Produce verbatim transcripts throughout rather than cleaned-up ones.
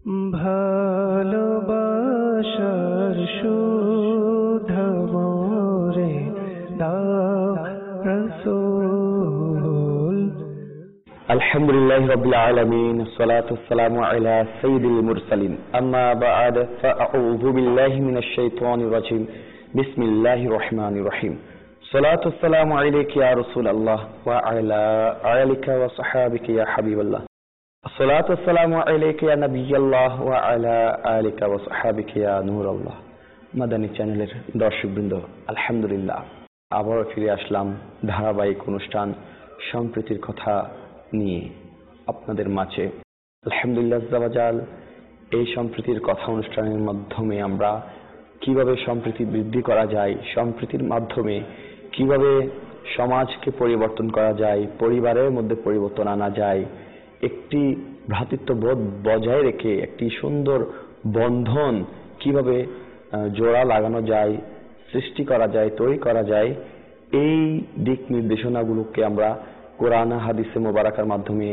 ভালোবাসার শুদ্ধ মোরে দাও রাসূল। আলহামদুলিল্লাহি রাব্বিল আলামিন, আসসালাতু ওয়াসসালামু আলা সাইয়্যিদিল মুরসালিন, আম্মা বা'দ, ফাআউযু বিল্লাহি মিনাশ শাইতানির রাজীম, বিসমিল্লাহির রহমানির রহিম। সালাতু ওয়াসসালামু আলাইকা ইয়া রাসূলুল্লাহ ওয়া আলা আলিকা ওয়া সাহবিকা ইয়া হাবিবাল্লাহ। আসসালাতু ওয়াসসালামু আলাইকা ইয়া নবিয়াল্লাহ ওয়া আলা আলিকা ওয়া সাহবিকা ইয়া নূরাল্লাহ। মাদানী চ্যানেলের দর্শকবৃন্দ, আলহামদুলিল্লাহ আবার ফিরে আসলাম ধারাবাহিক অনুষ্ঠান সম্প্রীতির কথা নিয়ে আপনাদের মাঝে। আলহামদুলিল্লাহ জাওয়াজাল, এই সম্প্রীতির কথা অনুষ্ঠানের মাধ্যমে আমরা কিভাবে সম্প্রীতি বৃদ্ধি করা যায়, সম্প্রীতির মাধ্যমে কিভাবে সমাজকে পরিবর্তন করা যায়, পরিবারের মধ্যে পরিবর্তন আনা যায়, একটি ভ্রাতৃত্ববোধ বজায় রেখে একটি সুন্দর বন্ধন কিভাবে জোড়া লাগানো যায়, সৃষ্টি করা যায়, তৈরি করা যায়, এই দিক নির্দেশনাগুলোকে আমরা কোরআন হাদিসে মোবারকার মাধ্যমে,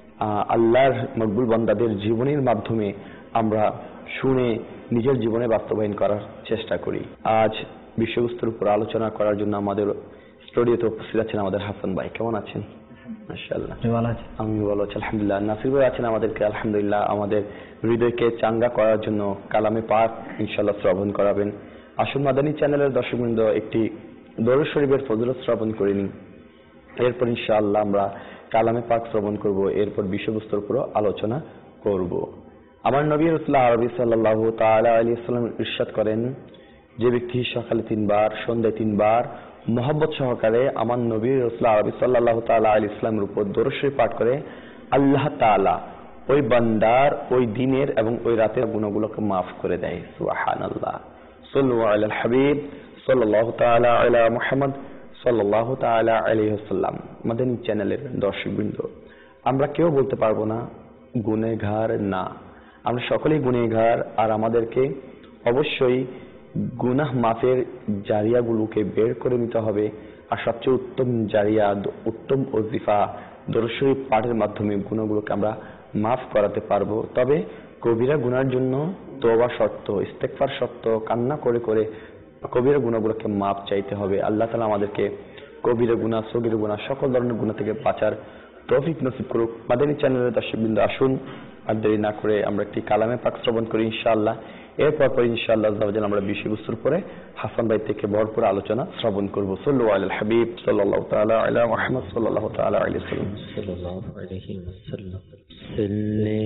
আল্লাহর মকবুল বান্দাদের জীবনের মাধ্যমে আমরা শুনে নিজের জীবনে বাস্তবায়ন করার চেষ্টা করি। আজ বিষয়বস্তুর উপর আলোচনা করার জন্য আমাদের স্টুডিওতে উপস্থিত আছেন আমাদের হাসান ভাই। কেমন আছেন? মাশাআল্লাহ আমি ভালো আছি আলহামদুলিল্লাহ। নাসির ভাই আছেন আমাদেরকে আলহামদুলিল্লাহ আমাদের হৃদয়কে চাঙ্গা করার জন্য কালামে পাক ইনশাআল্লাহ শ্রবণ করাবেন। আসুন মাদানী চ্যানেলের দর্শকবৃন্দ একটি দরুদ শরীফের ফজিলত শ্রবণ করে নিন, এরপর ইনশাআল্লাহ আমরা কালামে পাক শ্রবণ করব, এরপর বিষয়বস্তুর উপর আলোচনা করব। আমার নবী রাসূলুল্লাহ আরবি সাল্লাল্লাহু তাআলা আলাইহি ওয়াসাল্লাম ইরশাদ করেন, যে ব্যক্তি সকালে তিনবার সন্ধ্যায় তিনবার মহব্বত সহকারে আমার নবী রাসূলুল্লাহ আরবি সাল্লাল্লাহু তাআলা আলাইহি ওয়াসাল্লামের উপর দরুদ শরীফ পাঠ করে, আল্লাহ তাআলা ওই বান্দার ওই দিনের এবং ওই রাতের গুনাহগুলোকে মাফ করে দেয়। সুবহানাল্লাহ। সাল্লু আলাল হাবিব সাল্লাল্লাহু তাআলা আলা মুহাম্মদ সাল্লাল্লাহু তাআলা আলাইহি ওয়াসাল্লাম। মাদানী চ্যানেলের দর্শকবৃন্দ, আমরা কেউ বলতে পারবো না গুনাহগার না, আমরা সকলেই গুনাহগার। আর আমাদেরকে অবশ্যই গুনাহ মাফের জারিয়াগুলোকে বের করে নিতে হবে। আর সবচেয়ে উত্তম জারিয়া, উত্তম ওজিফা দরুদ শরীফ পাঠের মাধ্যমে গুনাহগুলোকে আমরা মাফ করাতে পারবো। তবে কবিরা গুনার জন্য তওবা শর্ত, ইস্তেগফার শর্ত, কান্না করে করে কবিরা গুনাহগুলোকে মাফ চাইতে হবে। আল্লাহ তাআলা আমাদেরকে কবিরা গুনাহ, সগীরা গুনাহ, সকল ধরনের গুনাহ থেকে বাঁচার তৌফিক নসিব করুক। মাদানী চ্যানেলের দর্শকবৃন্দ, আসুন আর দেরি না করে আমরা একটি কালামে পাক শ্রবণ করি ইনশাআল্লাহ। এরপর পর ইনশাআল্লাহ জাওয়াজাল আমরা বিষয়বস্তুর উপরে হাসান ভাই থেকে ভরপুর আলোচনা শ্রবণ করব। সাল্লু আলাল হাবিব সাল্লাল্লাহু তাআলা আলা মুহাম্মদ সাল্লাল্লাহু তাআলা আলাইহি ওয়াসাল্লাম। সাল্লাল্লাহু আলাইহি ওয়াসাল্লাম। সাল্লি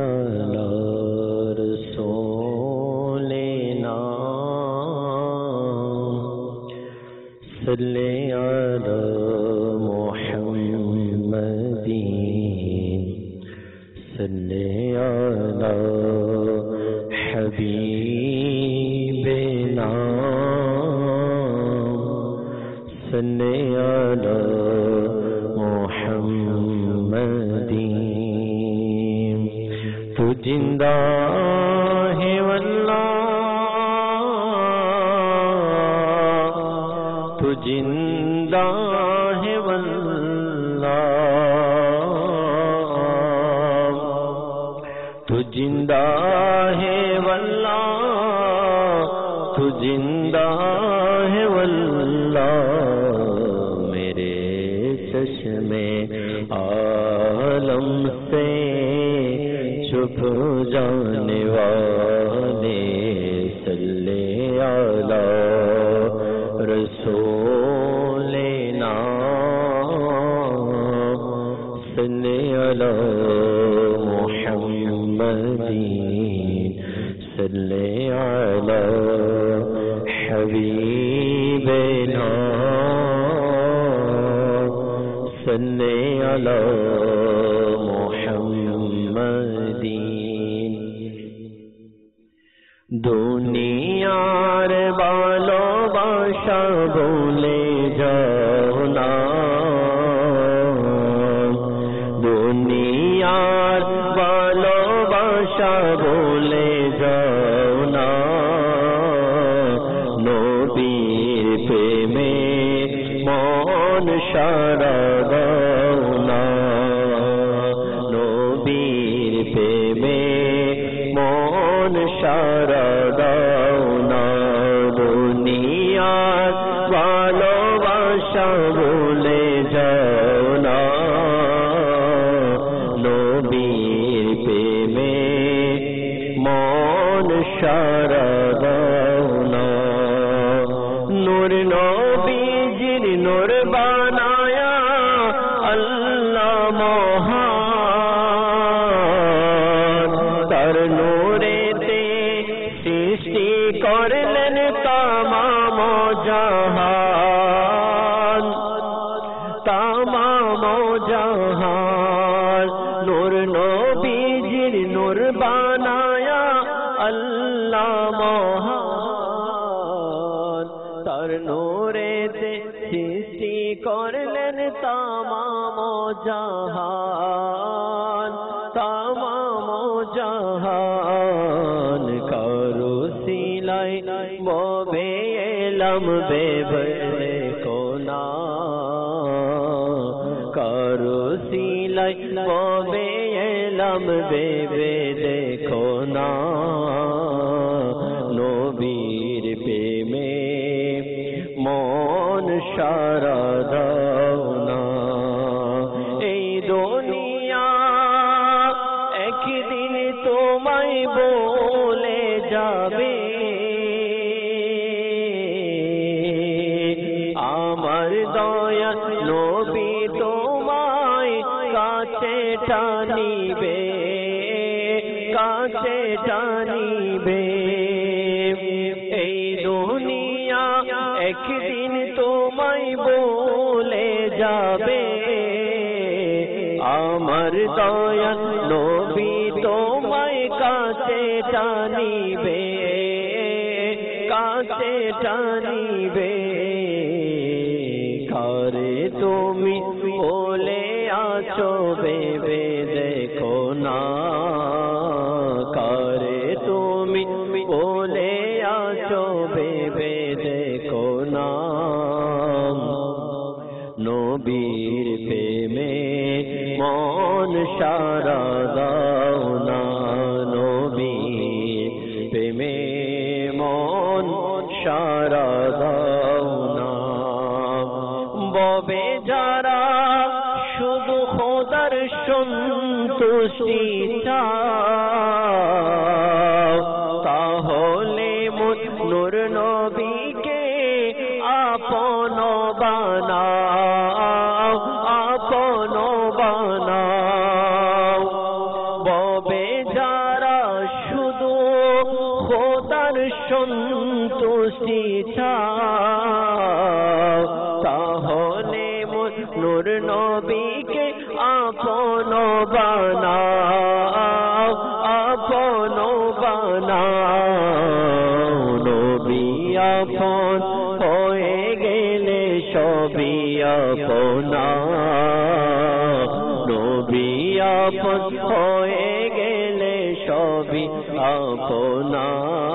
আলা রাসূলিনা সাল্লি আলা মুহাম্মাদিন সাল্লি আলা হাবিবিনা সাল্লি আলা মুহাম্মাদিন। তু জিন্দা হে আল্লাহ, তু জিন্দা হে আল্লাহ, তু জিন্দা হে আল্লাহ, তু জিন্দা হে আল্লাহ। মেরে চश्मे आलम से छुप जाने वाले सल्ले आला रसूलिना सल्ले आला मुहम्मदीन सल्ले आला हबीबिना सल्ले आला मुहम्मदीन। দুনিয়ার ভালোবাসা ভুলে যাও না, দুনিয়ার ভালোবাসা ভুলে যাও না, নবীর প্রেমে মন সারা দাও না, নবীর প্রেমে মন সারা দাও না দুনিয়ার ভালোবাসা ভুলে যাও না নবীর প্রেমে মন সারা দাও না নূর নবীজির নূর বানায়া আল্লাহ মহান তার নূরেতে সৃষ্টি করলেন তামাম জাহান তামাম জাহান নূর নবীজির নূর বানায়া আল্লাহ মহান তার নূরেতে সৃষ্টি করলেন তামাম জাহান তামাম জাহান কারো সিলাই ববে এলাম বেবে কোনা কারো সিলাই ববে এলাম বেবে দেখো না নবীর প্রেমে মন সারা দাও না এই দুনিয়া একদিন তোমায় বলে যাবে আমার দয়া নবী তোমায় কাছে টানিবে কাছে টানিবে এই দুনিয়া একদিন তোমায় বলে যাবে আমার দয়া নবী তোমায় কাছে টানিবে কাছে টানিবে কারে তুমি বলে আছো বেবে দেখো না কারে তুমি বলে আছো বেবে দেখো না নবীর প্রেমে মন সারা দাও না নবীর প্রেমে মন সারা দাও না ববে যারা শুধু খোদার সন্তুষ্টি চাও তাহলে নূর নবীকে আপন বানাও আপন বানাও ববে যারা শুধু খোদার সন্তুষ্টি চাও তাহলে নূর নবীকে আপন বানাও আপন বানাও নবী আপন হয়ে গেলে সবই আপনা নবী আপন হয়ে গেলে সবই আপনা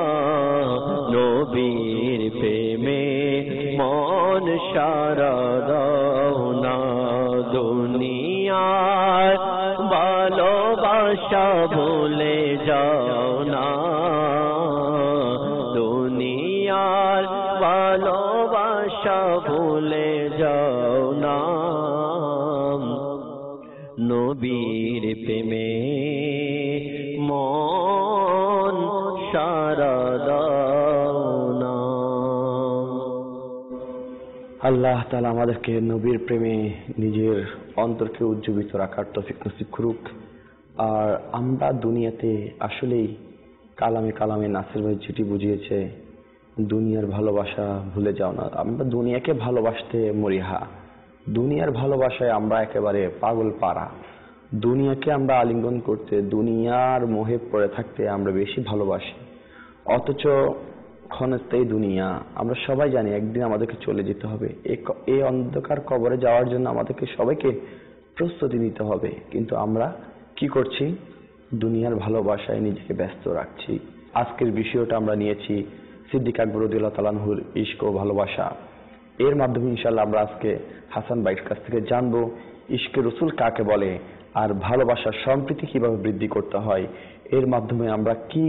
নবীর প্রেমে মন সারা দাও না দুনিয়ার ভালোবাসা ভুলে যাও না দুনিয়ার ভালোবাসা ভুলে যাও না নবীর প্রেমে মন সারা দাও না আল্লাহ তাআলা আমাদেরকে নবীর প্রেমে নিজের অন্তরকে উজ্জীবিত রাখার তৌফিক নসিব করুক। আর আমরা দুনিয়াতে আসলেই কালামে কালামে নাসির ভাই যেটি বুঝিয়েছে দুনিয়ার ভালোবাসা ভুলে যাও না, আমরা দুনিয়াকে ভালোবাসতে মরিহা, দুনিয়ার ভালোবাসায় আমরা একেবারে পাগল পারা, দুনিয়াকে আমরা আলিঙ্গন করতে দুনিয়ার মোহে পড়ে থাকতে আমরা বেশি ভালোবাসি। অথচ ক্ষণস্থায়ী দুনিয়া, আমরা সবাই জানি একদিন আমাদেরকে চলে যেতে হবে। এই অন্ধকার কবরে যাওয়ার জন্য আমাদেরকে সবাইকে প্রস্তুতি নিতে হবে, কিন্তু আমরা কি করছি? দুনিয়ার ভালোবাসায় নিজেকে ব্যস্ত রাখছি। আজকের বিষয়টা আমরা নিয়েছি সিদ্দিক আকবর রাদিয়াল্লাহু তাআলা আনহুর ইশক ও ভালোবাসা। এর মাধ্যমে ইনশাআল্লাহ আমরা আজকে হাসান ভাইয়ের কাছ থেকে জানবো ইশকে রসুল কাকে বলে আর ভালোবাসার সম্প্রীতি কিভাবে বৃদ্ধি করতে হয়। এর মাধ্যমে আমরা কি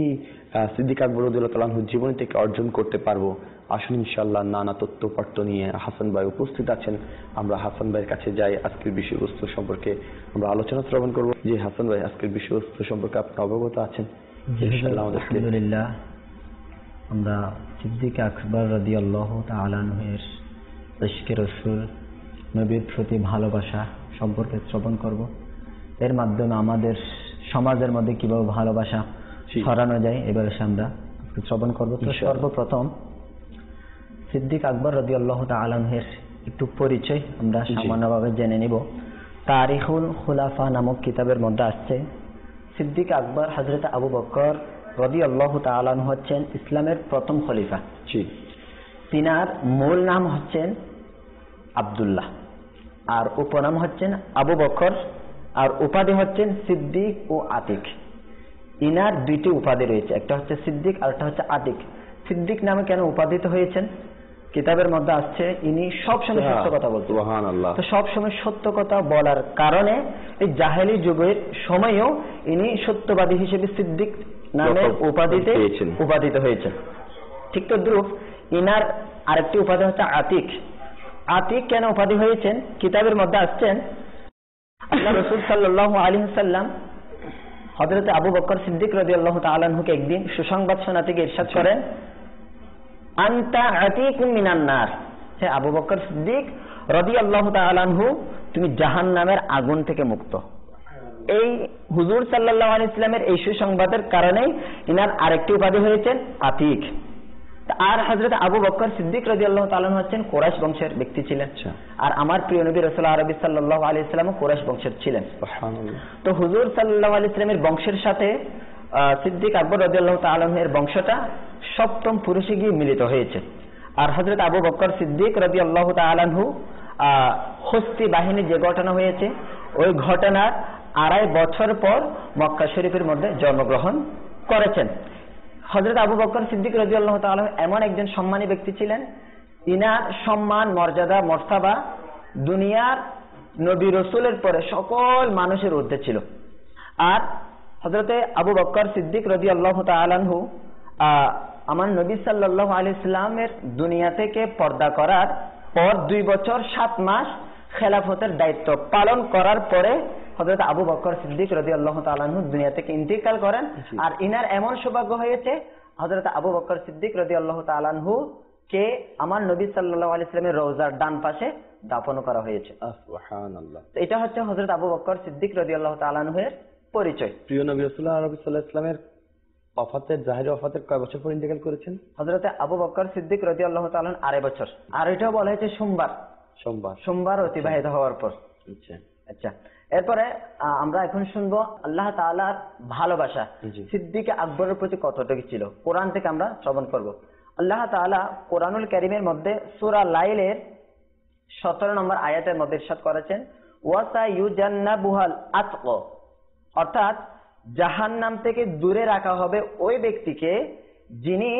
আহ, সিদ্দিক আকবর রাদিয়াল্লাহু তাআলা আনহুর জীবনী থেকে অর্জন করতে পারবো। আসুন ইনশাআল্লাহ নানা তথ্যপাঠ্য নিয়ে হাসান ভাই উপস্থিত আছেন, আমরা হাসান ভাইয়ের কাছে যাই, আজকের বিষয়বস্তু সম্পর্কে আমরা আলোচনা শ্রবণ করব। যে হাসান ভাই, আজকের বিষয়বস্তু সম্পর্কে আপনি অবগত আছেন? ইনশাআল্লাহ আমাদেরকে আলহামদুলিল্লাহ, আমরা সিদ্দিক আকবর রাদিয়াল্লাহু তাআলা আনহুর ইশকে রাসূল, নবীর প্রতি ভালোবাসা সম্পর্কে শ্রবণ করব। এর মাধ্যমে আমাদের সমাজের মধ্যে কিভাবে ভালোবাসা ছড়ানো যায় এবারে আমরা শ্রবণ করব। তো সর্বপ্রথম সিদ্দিক আকবর রাদিয়াল্লাহু তাআলা আনহুর একটু পরিচয় আমরা সামান্যভাবে জেনে নিব। তারিখুল খুলাফা নামক কিতাবের মধ্যে আসছে সিদ্দিক আকবর হযরত আবু বকর রাদিয়াল্লাহু তাআলা আনহু হচ্ছেন ইসলামের প্রথম খলিফা। জি। তিনার মূল নাম হচ্ছেন আব্দুল্লাহ, আর উপনাম হচ্ছেন আবু বকর, আর উপাধি হচ্ছেন সিদ্দিক ও আতিক। ইনার দুইটি উপাধি রয়েছে, একটা হচ্ছে সিদ্দিক আর একটা হচ্ছে আতিক। সিদ্দিক নামে কেন উপাধিত হয়েছেন কিতাবের মধ্যে আসছে ইনি সবসময় সত্য কথা বলতেন। সুবহানাল্লাহ। তো সবসময় সত্য কথা বলার কারণে এই জাহেলি যুগের সময়ও ইনি সত্যবাদী হিসেবে সিদ্দিক নামের উপাধিতে উপাধিত হয়েছেন। ঠিক তো দ্রুপ ইনার আরেকটি উপাধি হচ্ছে আতিক। আতিক কেন উপাধি হয়েছেন কিতাবের মধ্যে আসছেন আল্লাহ রাসূল সাল্লাল্লাহু আলাইহি ওয়াসাল্লাম হযরত আবু বকর সিদ্দিক রাদিয়াল্লাহু তাআলা আনহুকে একদিন সুসংবাদ শোনাতে গিয়ে ইরশাদ করেন, আনতা আতিকুম মিনান নার, হে আবু বকর সিদ্দিক রাদিয়াল্লাহু তাআলা আনহু, তুমি জাহান্নামের আগুন থেকে মুক্ত। এই হুজুর সাল্লাল্লাহু আলাইহি ওয়াসাল্লামের এই সুসংবাদের কারণেই ইনার আরেকটি উপাধি হয়েছেন আতিক। আর হযরত আবু বকর সিদ্দিক রাদিয়াল্লাহু তাআলা আনহু হচ্ছেন কুরাইশ বংশের ব্যক্তি ছিলেন। আর আমার প্রিয় নবী রাসূলুল্লাহ আরবি সাল্লাল্লাহু আলাইহি ওয়াসাল্লাম কুরাইশ বংশের ছিলেন। সুবহানাল্লাহ। তো হুজুর সাল্লাল্লাহু আলাইহি ওয়াসাল্লামের বংশের সাথে সিদ্দিক আকবর রাদিয়াল্লাহু তাআলা আনহু এর বংশটা সপ্তম পুরুষে গিয়ে মিলিত হয়েছে। আর হযরত আবু বকর সিদ্দিক রাদিয়াল্লাহু তাআলা আনহু হস্তি বাহিনী যে ঘটনা হয়েছে ওই ঘটনার আড়াই বছর পর মক্কা শরীফের মধ্যে জন্মগ্রহণ করেছেন। হযরত আবু বকর সিদ্দিক রাদিয়াল্লাহু তাআলা এমন একজন সম্মানী ব্যক্তি ছিলেন, ইনার সম্মান মর্যাদা মর্তাবা দুনিয়ার নবী রাসূলের পরে সকল মানুষের ঊর্ধ্বে ছিল। আর হযরতে আবু বকর সিদ্দিক রাদিয়াল্লাহু তাআলা আনহু আমার নবী সাল্লাল্লাহু আলাইহি ওয়াসাল্লামের দুনিয়া থেকে পর্দা করার পর দুই বছর সাত মাস খেলাফতের দায়িত্ব পালন করার পরে হযরত আবু বকর সিদ্দিক রাদিয়াল্লাহু তাআলা আনহু দুনিয়া থেকে ইন্তেকাল করেন। আর ইনার এমন সৌভাগ্য হয়েছে হযরত আবু বকর সিদ্দিক রাদিয়াল্লাহু তাআলা আনহু কে আমার নবী সাল্লাল্লাহু আলাইহি ওয়াসাল্লামের রওজার ডান পাশে দাফন করা হয়েছে। সুবহানাল্লাহ। তো এটা হচ্ছে হযরত আবু বকর সিদ্দিক রাদিয়াল্লাহু তাআলা আনহুর পরিচয়। প্রিয় নবী রাসূলুল্লাহ আরবি সাল্লাল্লাহু আলাইহি ওয়াসাল্লামের ওয়াফাতের জাহির ওয়াফাতের কয় বছর পর ইন্তেকাল করেছেন? হযরত আবু বকর সিদ্দিক রাদিয়াল্লাহু তাআলা আড়াই বছর। আর এটাও বলা হয়েছে সোমবার সোমবার সোমবার অতিবাহিত হওয়ার পর। আচ্ছা আচ্ছা, এরপরে আমরা এখন শুনবো আল্লাহ তাআলার ভালোবাসা সিদ্দিক আকবরের প্রতি কতটুকু ছিল, কোরআন থেকে আমরা শ্রবণ করব। আল্লাহ তাআলা কোরআনুল কারীমের মধ্যে সূরা লাইলের সতেরো নম্বর আয়াতের মধ্যে ইরশাদ করেছেন, ওয়াসায়ুজান্নাবুহাল আতকা, অর্থাৎ জাহান্নাম থেকে দূরে রাখা হবে ওই ব্যক্তিকে যিনি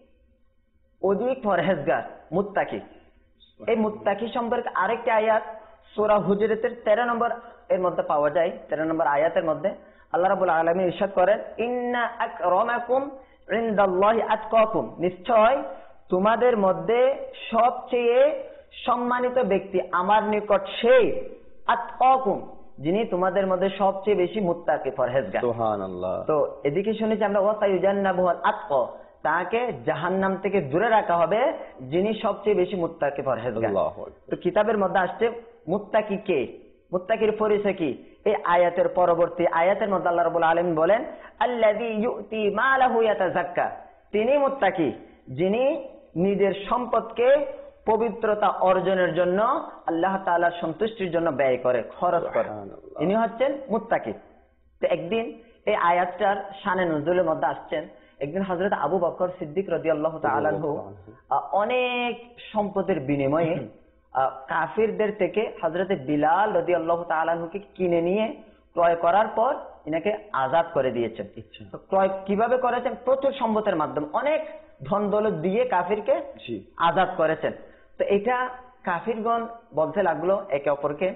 অধিক পরহেজগার, মুত্তাকি। এই মুত্তাকি সম্পর্কে আরেকটি আয়াত সূরা হুজরাতের তেরো নম্বর এর মধ্যে পাওয়া যায়। তেরো নম্বর আয়াতের মধ্যে আল্লাহ রাব্বুল আলামিন ইরশাদ করেন, ইন্না আকরামাকুম ইনদাল্লাহি আতকাকুম, নিশ্চয় তোমাদের মধ্যে সবচেয়ে সম্মানিত ব্যক্তি আমার নিকট সেই আতকাকুম, যিনি তোমাদের মধ্যে সবচেয়ে বেশি মুত্তাকি পরহেজগার। সুবহানাল্লাহ। তো এদিকে শুনেছি আমরা ওয়াসায়ুজান্নাবুহাল আতকা, তাকে জাহান্নাম থেকে দূরে রাখা হবে যিনি সবচেয়ে বেশি মুত্তাকি পরহেজগার। তো কিতাবের মধ্যে আসছে মুত্তাকি কে, মুত্তাকির পরিচয় কি, এই আয়াতের পরবর্তী আয়াতের মধ্যে আল্লাহ রাব্বুল আলামিন বলেন, আল্লাযী ইউতি মালাহু ইয়াতাযাক্কা, তিনি মুত্তাকি যিনি নিজের সম্পদকে পবিত্রতা অর্জনের জন্য আল্লাহ তাআলার সন্তুষ্টির জন্য ব্যয় করে, খরচ করে, ইনি হচ্ছেন মুত্তাকি। তো একদিন এই আয়াতটার শানে নুজুলের মধ্যে আসছেন, একদিন হযরত আবু বকর সিদ্দিক রাদিয়াল্লাহু তাআলা আনহু অনেক সম্পদের বিনিময়ে কাফিরদের থেকে হযরত বিলাল রাদিয়াল্লাহু তাআলা আনহুকে কিনে নিয়ে ক্রয় করার পর ইনাকে আজাদ করে দিয়েছেন। তো ক্রয় কিভাবে করেছেন? প্রচুর সম্পদের মাধ্যমে, অনেক ধন দৌলত দিয়ে কাফিরকে আজাদ করেছেন। তো এটা কাফিরগণ বলতে লাগলো একে অপরকে,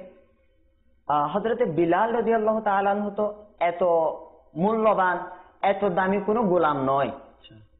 হযরত বিলাল রাদিয়াল্লাহু তাআলা আনহু তো এত মূল্যবান, এত দামি কোনো গোলাম নয়,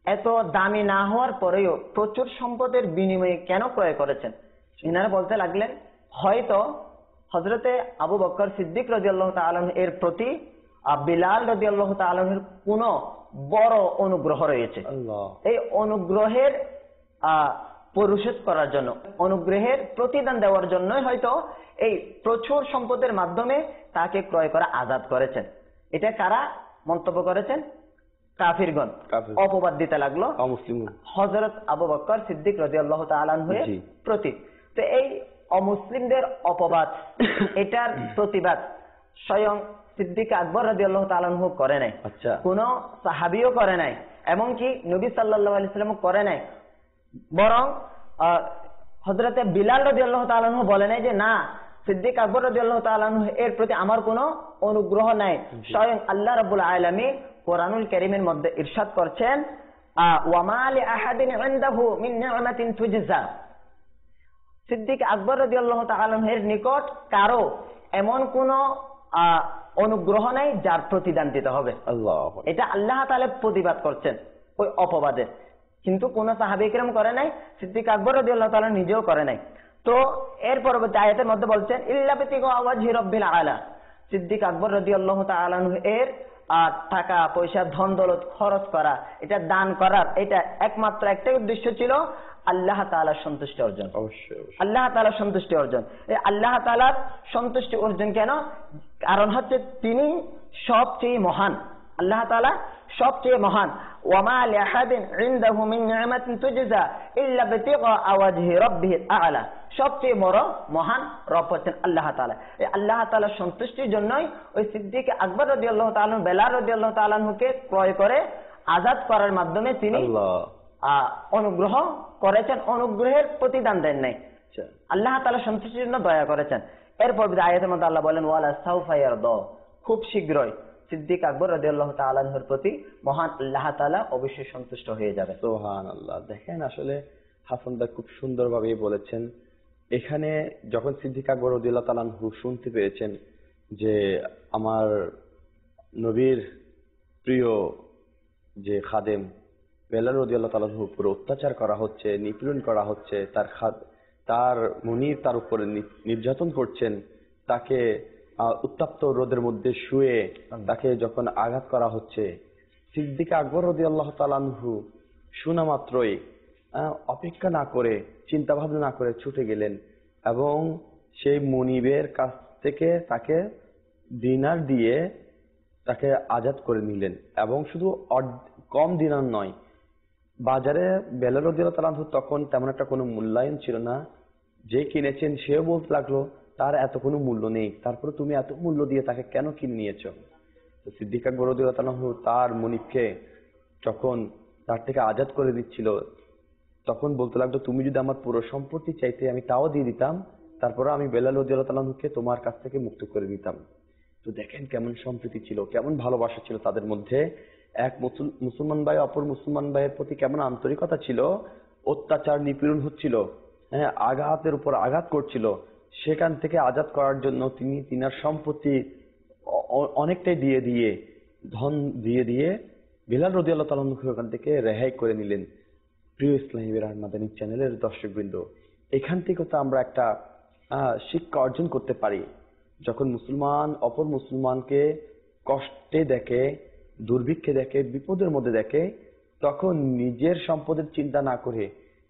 এত দামি না হওয়ার পরেও প্রচুর সম্পদের বিনিময়ে কেন ক্রয় করেছেন? ইনারা বলতে লাগলেন, হয়তো হযরতে আবু বকর সিদ্দিক রাদিয়াল্লাহু তাআলা আনহু এর প্রতি বিলাল রাদিয়াল্লাহু তাআলা আনহুর কোনো বড় অনুগ্রহ রয়েছে। এই অনুগ্রহের আহ পরিশোধ করার জন্য, অনুগ্রহের প্রতিদান দেওয়ার জন্যই হয়তো এই প্রচুর সম্পদের মাধ্যমে তাকে ক্রয় করা আজাদ করেছেন। এটা কারা মন্তব্য করেছেন? কাফিরগণ অপবাদ দিতে লাগলো হযরত আবু বকর সিদ্দিক রাদিয়াল্লাহু তাআলা আনহুর প্রতি। তো এই অমুসলিমদের অপবাদ, এটার প্রতিবাদ স্বয়ং সিদ্দিক আকবর রাদিয়াল্লাহু তাআলা আনহু করে নাই, কোন সাহাবীও করে নাই, এমনকি নবী সাল্লাল্লাহু আলাইহি ওয়াসাল্লাম করে নাই। বরং হযরতে বিলাল রাদিয়াল্লাহু তাআলা আনহু বলে নাই যে না, সিদ্দিক আকবর রাদিয়াল্লাহু তাআলা আনহু এর প্রতি আমার কোনো অনুগ্রহ নাই। স্বয়ং আল্লাহ রাব্বুল আলামিন কোরআনুল কারীমের মধ্যে ইরশাদ করছেন, ওয়া মা লি আহাদিন ইনদাহু মিন নি'মাতিন তুজজা। সিদ্দিক আকবর রাদিয়াল্লাহু তাআলা আনহু এর নিকট কারো এমন কোন অনুগ্রহ নাই যার প্রতিদান দিতে হবে। এটা আল্লাহ তাআলা প্রতিবাদ করছেন ওই অপবাদে, কিন্তু কোন সাহাবী কিরাম করে নাই, সিদ্দিক আকবর রাদিয়াল্লাহু তাআলা নিজেও করে নাই। তো এর পরবর্তী আয়াতের মধ্যে বলছেন, ইল্লা বিতিগা ওয়াজহি রাব্বিল আলা। সিদ্দিক আকবর রাদিয়াল্লাহু তাআলা আনহু এর আর টাকা পয়সা ধন দৌলত খরচ করা, এটা দান করার, এটা একমাত্র একটাই উদ্দেশ্য ছিল, আল্লাহ তাআলার সন্তুষ্টি অর্জন। অবশ্যই আল্লাহ তাআলার সন্তুষ্টি অর্জন। এই আল্লাহ তাআলার সন্তুষ্টি অর্জন কেন? কারণ হচ্ছে তিনি সবচেয়ে মহান, আল্লাহ তাআলা সবচেয়ে মহান। ওয়ামা লিআহাদিন ইনদাহু মিন নি'মাতিন তুজজা ইল্লা বিতিগা ওয়াজহি রাব্বিল আ'লা। সবচেয়ে বড় মহান রব হচ্ছেন আল্লাহ তাআলা। এই আল্লাহ তাআলার সন্তুষ্টির জন্যই ওই সিদ্দিক আকবর রাদিয়াল্লাহু তাআলা বেলাল রাদিয়াল্লাহু তাআলা কে ক্রয় করে আজাদ করার মাধ্যমে তিনি অনুগ্রহ করেছেন, অনুগ্রহের প্রতিদান দেন নাই, আল্লাহ তাআলা সন্তুষ্টির জন্য দয়া করেছেন। এরপর আয়াতের মধ্যে আল্লাহ বলেন, ওয়ালা সাউফা ইয়ারদা। খুব শীঘ্রই সিদ্দিক আকবর রাদিয়াল্লাহু তাআলা আনহুর প্রতি মহান আল্লাহ তাআলা অবশ্যই সন্তুষ্ট হয়ে যাবে। সুবহানাল্লাহ। দেখেন আসলে হাসান ভাই খুব সুন্দরভাবে বলেছেন। এখানে যখন সিদ্দিক আকবর রাদিয়াল্লাহু তাআলা আনহু শুনতে পেরেছেন যে আমার নবীর প্রিয় যে খাদেম বেলাল রাদিয়াল্লাহু তাআলা আনহুর উপর অত্যাচার করা হচ্ছে, নিপীড়ন করা হচ্ছে, তার তার মুনির তার উপরে নির্যাতন করছেন, তাকে উত্তপ্ত রোদের মধ্যে শুয়ে তাকে যখন আঘাত করা হচ্ছে, সিদ্দিক আকবর রাদিয়াল্লাহু তাআলা আনহু শোনা মাত্রই অপেক্ষা না করে, চিন্তা ভাবনা না করে ছুটে গেলেন এবং সেই মুনিবের কাছ থেকে তাকে দিনার দিয়ে তাকে আজাদ করে নিলেন। এবং শুধু কম দিনার নয়, বাজারে বেলাল রাদিয়াল্লাহু তাআলা আনহু তখন তেমন একটা কোনো মূল্যায়ন ছিল না। যে কিনেছেন সেও বলতে লাগলো তার এত কোনো মূল্য নেই, তারপরে তুমি এত মূল্য দিয়ে তাকে কেন কিনে নিয়েছ? তো সিদ্দিক আকবর রাদিয়াল্লাহু তাআলা আনহু তার মুনিবকে যখন তার থেকে আজাদ করে দিচ্ছিল, তখন বলতে লাগলো তুমি যদি আমার পুরো সম্পত্তি চাইতে আমি তাও দিয়ে দিতাম, তারপরে আমি বেলাল রাদিয়াল্লাহু তাআলা আনহুকে তোমার কাছ থেকে মুক্ত করে দিতাম। তো দেখেন কেমন সম্প্রীতি ছিল, কেমন ভালোবাসা ছিল তাদের মধ্যে। এক মুসলমান ভাই অপর মুসলমান ভাইয়ের প্রতি কেমন আন্তরিকতা ছিল। অত্যাচার নিপীড়ন হচ্ছিল, হ্যাঁ, আঘাতের উপর আঘাত করছিল, সেখান থেকে আজাদ করার জন্য তিনি তিনার সম্পত্তি অনেকটাই দিয়ে দিয়ে ধন দিয়ে দিয়ে বেলাল রাদিয়াল্লাহু তাআলা আনহুকে ওখান থেকে রেহাই করে নিলেন। প্রিয় ইসলামী বিরাট মাদানী চ্যানেলের দর্শকবৃন্দ, এখান থেকে তো আমরা একটা শিক্ষা অর্জন করতে পারি। যখন মুসলমান অপর মুসলমানকে কষ্টে দেখে, দুর্ভিক্ষে দেখে, বিপদের মধ্যে দেখে, তখন নিজের সম্পদের চিন্তা না করে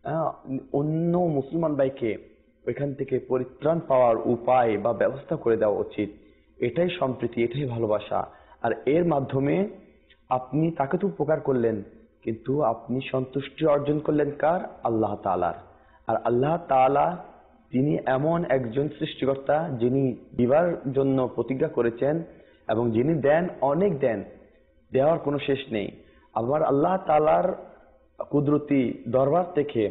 অন্য মুসলমান ভাইকে ওইখান থেকে পরিত্রাণ পাওয়ার উপায় বা ব্যবস্থা করে দেওয়া উচিত। এটাই সম্প্রীতি, এটাই ভালোবাসা। আর এর মাধ্যমে আপনি তাকে তো উপকার করলেন, কিন্তু আপনি সন্তুষ্টি অর্জন করলেন কার? আল্লাহ তাআলার। আর আল্লাহ তাআলা তিনি এমন একজন সৃষ্টিকর্তা যিনি দিবার জন্য প্রতিজ্ঞা করেছেন এবং যিনি দেন, অনেক দেন, দেওয়ার কোনো শেষ নেই। আবার আল্লাহ তাআলার কুদরতি দরবার থেকে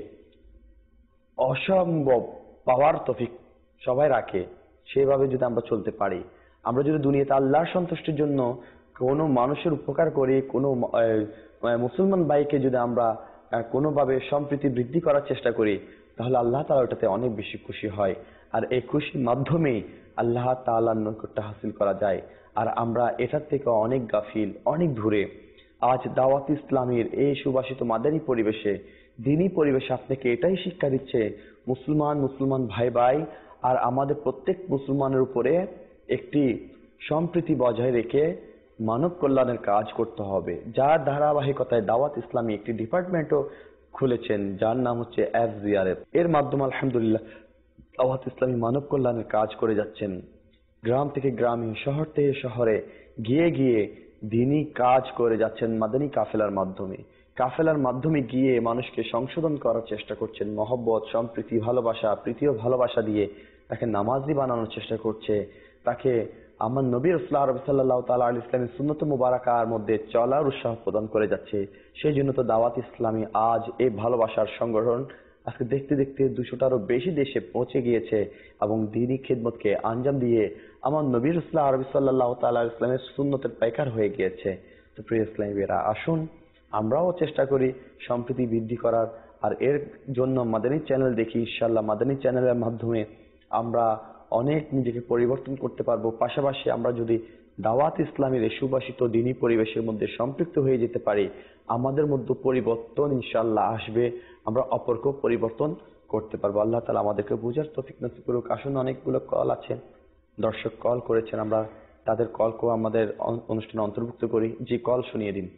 অসম্ভব পাওয়ার তৌফিক সবাই রাখে। সেভাবে যদি আমরা চলতে পারি, আমরা যদি দুনিয়াতে আল্লাহর সন্তুষ্টির জন্য কোনো মানুষের উপকার করি, কোনো মুসলমান ভাইকে যদি আমরা কোনোভাবে সম্প্রীতি বৃদ্ধি করার চেষ্টা করি, তাহলে আল্লাহ তাআলা ওটাতে অনেক বেশি খুশি হয়। আর এই খুশির মাধ্যমেই আল্লাহ তাআলার নৈকট্য হাসিল করা যায়। আর আমরা এটার থেকে অনেক গাফিল, অনেক দূরে। আজ দাওয়াত ইসলামীর এই সুবাসিত মাদানী পরিবেশে, দিনী পরিবেশে আপনাকে এটাই শিক্ষা দিচ্ছে মুসলমান মুসলমান ভাই ভাই আর আমাদের প্রত্যেক মুসলমানের উপরে একটি সম্প্রীতি বজায় রেখে মানব কল্যাণের কাজ করতে হবে। যার ধারাবাহিকতায় দাওয়াত ইসলামী একটি ডিপার্টমেন্টও খুলেছেন, যার নাম হচ্ছে এফ জি আর এফ। এর মাধ্যমে আলহামদুলিল্লাহ দাওয়াত ইসলামী মানব কল্যাণের কাজ করে যাচ্ছেন। গ্রাম থেকে গ্রামে, শহর থেকে শহরে গিয়ে গিয়ে দিনী কাজ করে যাচ্ছেন মাদানী কাফেলার মাধ্যমে। কাফেলার মাধ্যমে গিয়ে মানুষকে সংশোধন করার চেষ্টা করছেন, মহব্বত, সম্প্রীতি, ভালোবাসা, প্রীতি ও ভালোবাসা দিয়ে তাকে নামাজি বানানোর চেষ্টা করছে, তাকে আমার নবী রাসূলুল্লাহ সাল্লাল্লাহু তাআলা আলাইহি ইসলামের সুন্নত মুবারাকার মধ্যে চলার উৎসাহ প্রদান করে যাচ্ছে। সেই জন্য তো দাওয়াত ইসলামী আজ এই ভালোবাসার সংগঠন আজকে দেখতে দেখতে দুশোটারও বেশি দেশে পৌঁছে গিয়েছে এবং দ্বীনি খিদমতকে আঞ্জাম দিয়ে আমার নবী রাসূলুল্লাহ সাল্লাল্লাহু তাআলা আলাইহি ইসলামের সুন্নতের পাইকার হয়ে গিয়েছে। তো প্রিয় ইসলামীরা, আসুন আমরাও চেষ্টা করি সম্প্রীতি বৃদ্ধি করার। আর এর জন্য মাদানী চ্যানেল দেখি, ইনশাআল্লাহ মাদানী চ্যানেলের মাধ্যমে আমরা অনেক নিজেকে পরিবর্তন করতে পারবো। পাশাপাশি আমরা যদি দাওয়াত ইসলামের এই সুবাসিত দ্বীনি পরিবেশের মধ্যে সম্পৃক্ত হয়ে যেতে পারি, আমাদের মধ্যে পরিবর্তন ইনশাআল্লাহ আসবে, আমরা অপরকেও পরিবর্তন করতে পারবো। আল্লাহ তাআলা আমাদেরকে বুঝার তৌফিক নসিব করুক। আসুন, অনেকগুলো কল আছে, দর্শক কল করেছেন, আমরা তাদের কলকেও আমাদের অনুষ্ঠানে অন্তর্ভুক্ত করি। জি, কল শুনিয়ে দিন।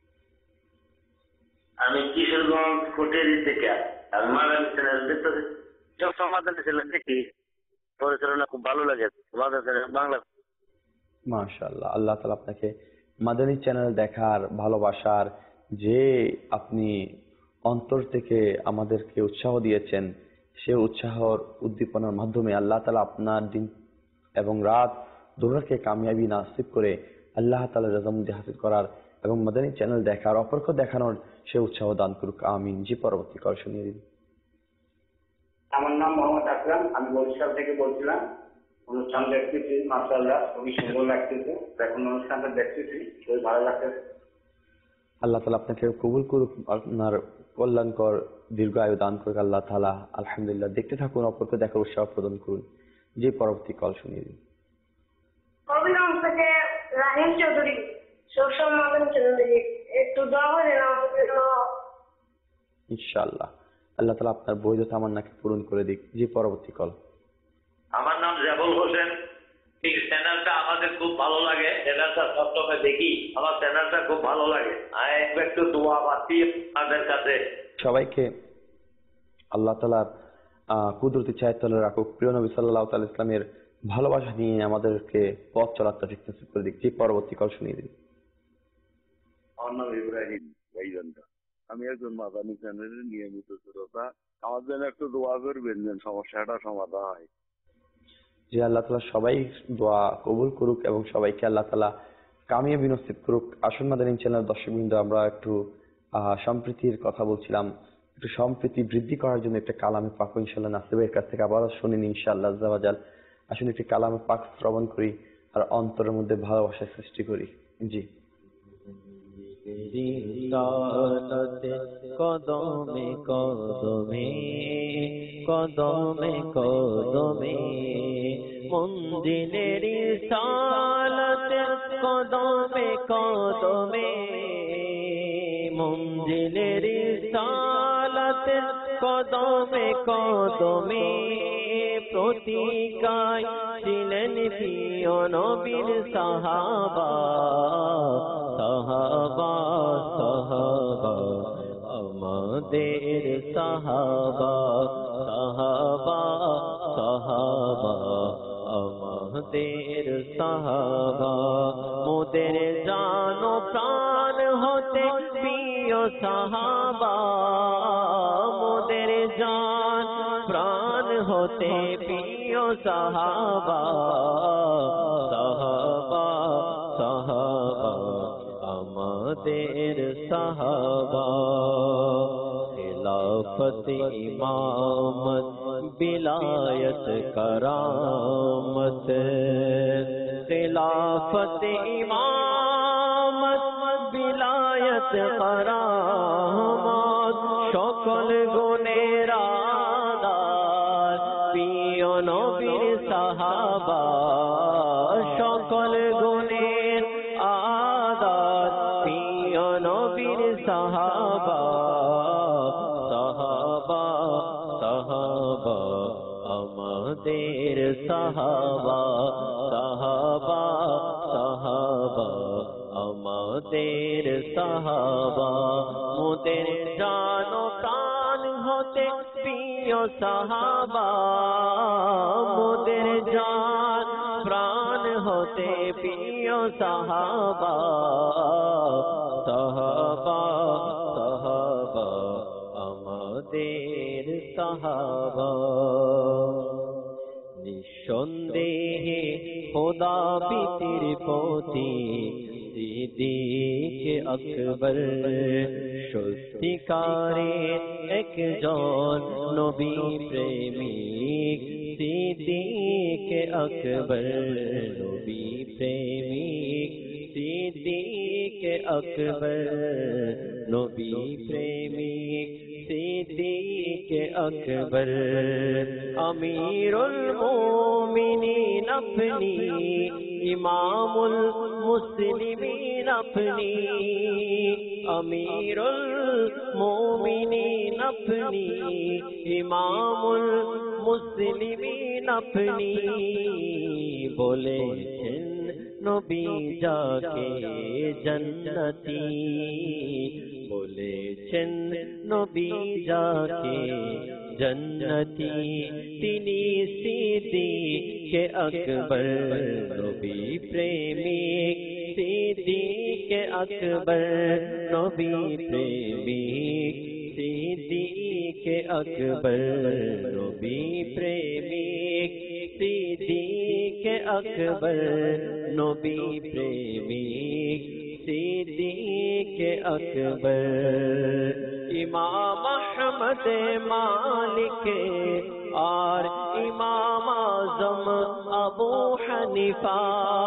আমি কিশোরগঞ্জ কোটেরি থেকে আর মাদানী চ্যানেল দেখতেছি, সব মাদানী চ্যানেল দেখি, পরিচালনা খুব ভালো লাগে মাদানী চ্যানেল বাংলা। মাশাআল্লাহ, আল্লাহ তাআলা আপনাকে মাদানী চ্যানেল দেখার, ভালোবাসার যে আপনি অন্তর থেকে আমাদেরকে উৎসাহ দিয়েছেন, সে উৎসাহর উদ্দীপনার মাধ্যমে আল্লাহ তাআলা আপনার দিন এবং রাত দুটোকে কামিয়াবি নাসিব করে আল্লাহ তাআলার রাজামুদ্দি হাসিল করার এবং মাদানী চ্যানেল দেখার, অপরকে দেখানোর সে উৎসাহ দান করুক, আমিন। জি, পরবর্তী কল শুনিয়ে দিন। আমার নাম মোহাম্মদ আকরাম, আমি বরিশাল থেকে বলছিলাম। অনুষ্ঠান দেখতেছি, মাশাআল্লাহ খুবই সুন্দর লাগতেছে। এখন অনুষ্ঠানটা দেখতেছি, খুবই ভালো লাগতেছে। আল্লাহ তাআলা আপনাকে কবুল করুক, আপনার কল্যাণকর দীর্ঘ আয়ু দান করুক আল্লাহ তাআলা। আলহামদুলিল্লাহ, দেখতে থাকুন, অপরকে দেখার উৎসাহ প্রদান করুন। যে পরবর্তী কল শুনিয়ে দিন। অবিরাম থেকে রাহিম চৌধুরী, সবসময় মাদানী চ্যানেল দেখি, একটু দোয়া করে আমাদের জন্য। ইনশাআল্লাহ আল্লাহ তাআলা আপনার বৈধ তামান্নাকে পূরণ করে দিক। যে পরবর্তী কল। আমার নাম জাবুল হোসেন। এই চ্যানেলটা আমাদের খুব ভালো লাগে, চ্যানেলটা সবসময় দেখি, আমার চ্যানেলটা খুব ভালো লাগে। আমি একটু দোয়া পাচ্ছি আপনাদের কাছে। সবাইকে আল্লাহ তাআলার কুদরতি ছায়াতলে রাখুক। প্রিয় নবী সাল্লাল্লাহু আলাইহি ইসলামের ভালোবাসা নিয়ে আমাদেরকে পথ চলার তৌফিক নসিব করে দিক। যে পরবর্তী কল শুনিয়ে দিন। আমার নাম ইব্রাহিম ভাইজানটা। আমি একজন মাদানী চ্যানেলের নিয়মিত শ্রোতা। আমার জন্য একটু দোয়া করবেন যেন সমস্যাটা সমাধান হয়। যে আল্লাহ তাআলা সবাই দোয়া কবুল করুক এবং সবাইকে আল্লাহ তাআলা কামিয়াবি নসিব করুক। আসুন মাদানী চ্যানেল দর্শকবৃন্দ, আমরা একটু আহ সম্প্রীতির কথা বলছিলাম, একটু সম্প্রীতি বৃদ্ধি করার জন্য একটা কালামে পাক ইনশাআল্লাহ নাসিবের কাছ থেকে আবার শুনিনি ইনশাআল্লাহ আজ্জা ওয়া জাল। আসুন একটি কালামে পাক শ্রবণ করি আর অন্তরের মধ্যে ভালোবাসা সৃষ্টি করি। জি। কদমে কদমে কদমে কদমে মঞ্জিলের সালাত কদমে কদমে মঞ্জিলের সালাত কদমে কদমে প্রতিকায় ছিলেন প্রিয় নবীর সাহাবা সাহাবা সাহাবা আমাদের সাহাবা সাহাবা সাহাবা আমাদের সাহাবা মোদের জানো প্রাণ হতে প্রিয় সাহাবা মোদের জান প্রাণ হতে প্রিয় সাহাবা সাহাবা সাহাবা আমাদের সাহাবা খিলাফত ইমামত বিলায়ত करामत খিলাফত ইমামত বিলায়ত करामत সকল গুণের আদার প্রিয় নবীর সাহাবা সকল গুণের আদার প্রিয় সাহাবা সাহাবা সাহাবা আমাদের সাহাবা সাহাবা সাহাবা আমাদের সাহাবা মোদের জানো প্রাণ হতে প্রিয় সাহাবা মোদের জান প্রাণ হতে প্রিয় সাহাবা সাহাবা সাহাবা আমাদের সাহাবা নিঃসন্দেহে খোদা পিতির পতি সিদ্দিক আকবর সত্যিকারের একজন নবী প্রেমিক সিদ্দিক আকবর নবী প্রেমিক সিদ্দিক আকবর নবী প্রেমিক সিদ্দিক আকবর আমিরুল মুমিনিন আপনি ইমামুল মুসলিমিন আপনি আমিরুল মুমিনিন আপনি ইমামুল মুসলিমিন আপনি বলেছেন নবী যাকে জান্নাতি বলেছেন নবী যাকে জান্নাতি তিনি সিদ্দিক আকবর নবী প্রেমিক সিদ্দিক আকবর নবী প্রেমিক সিদ্দিক আকবর নবী প্রেমিক সিদ্দিক আকবর নবী প্রেমিক সিদ্দিক আকবর ইমাম আহমদ মালিক আর ইমাম আজম আবু হানিফা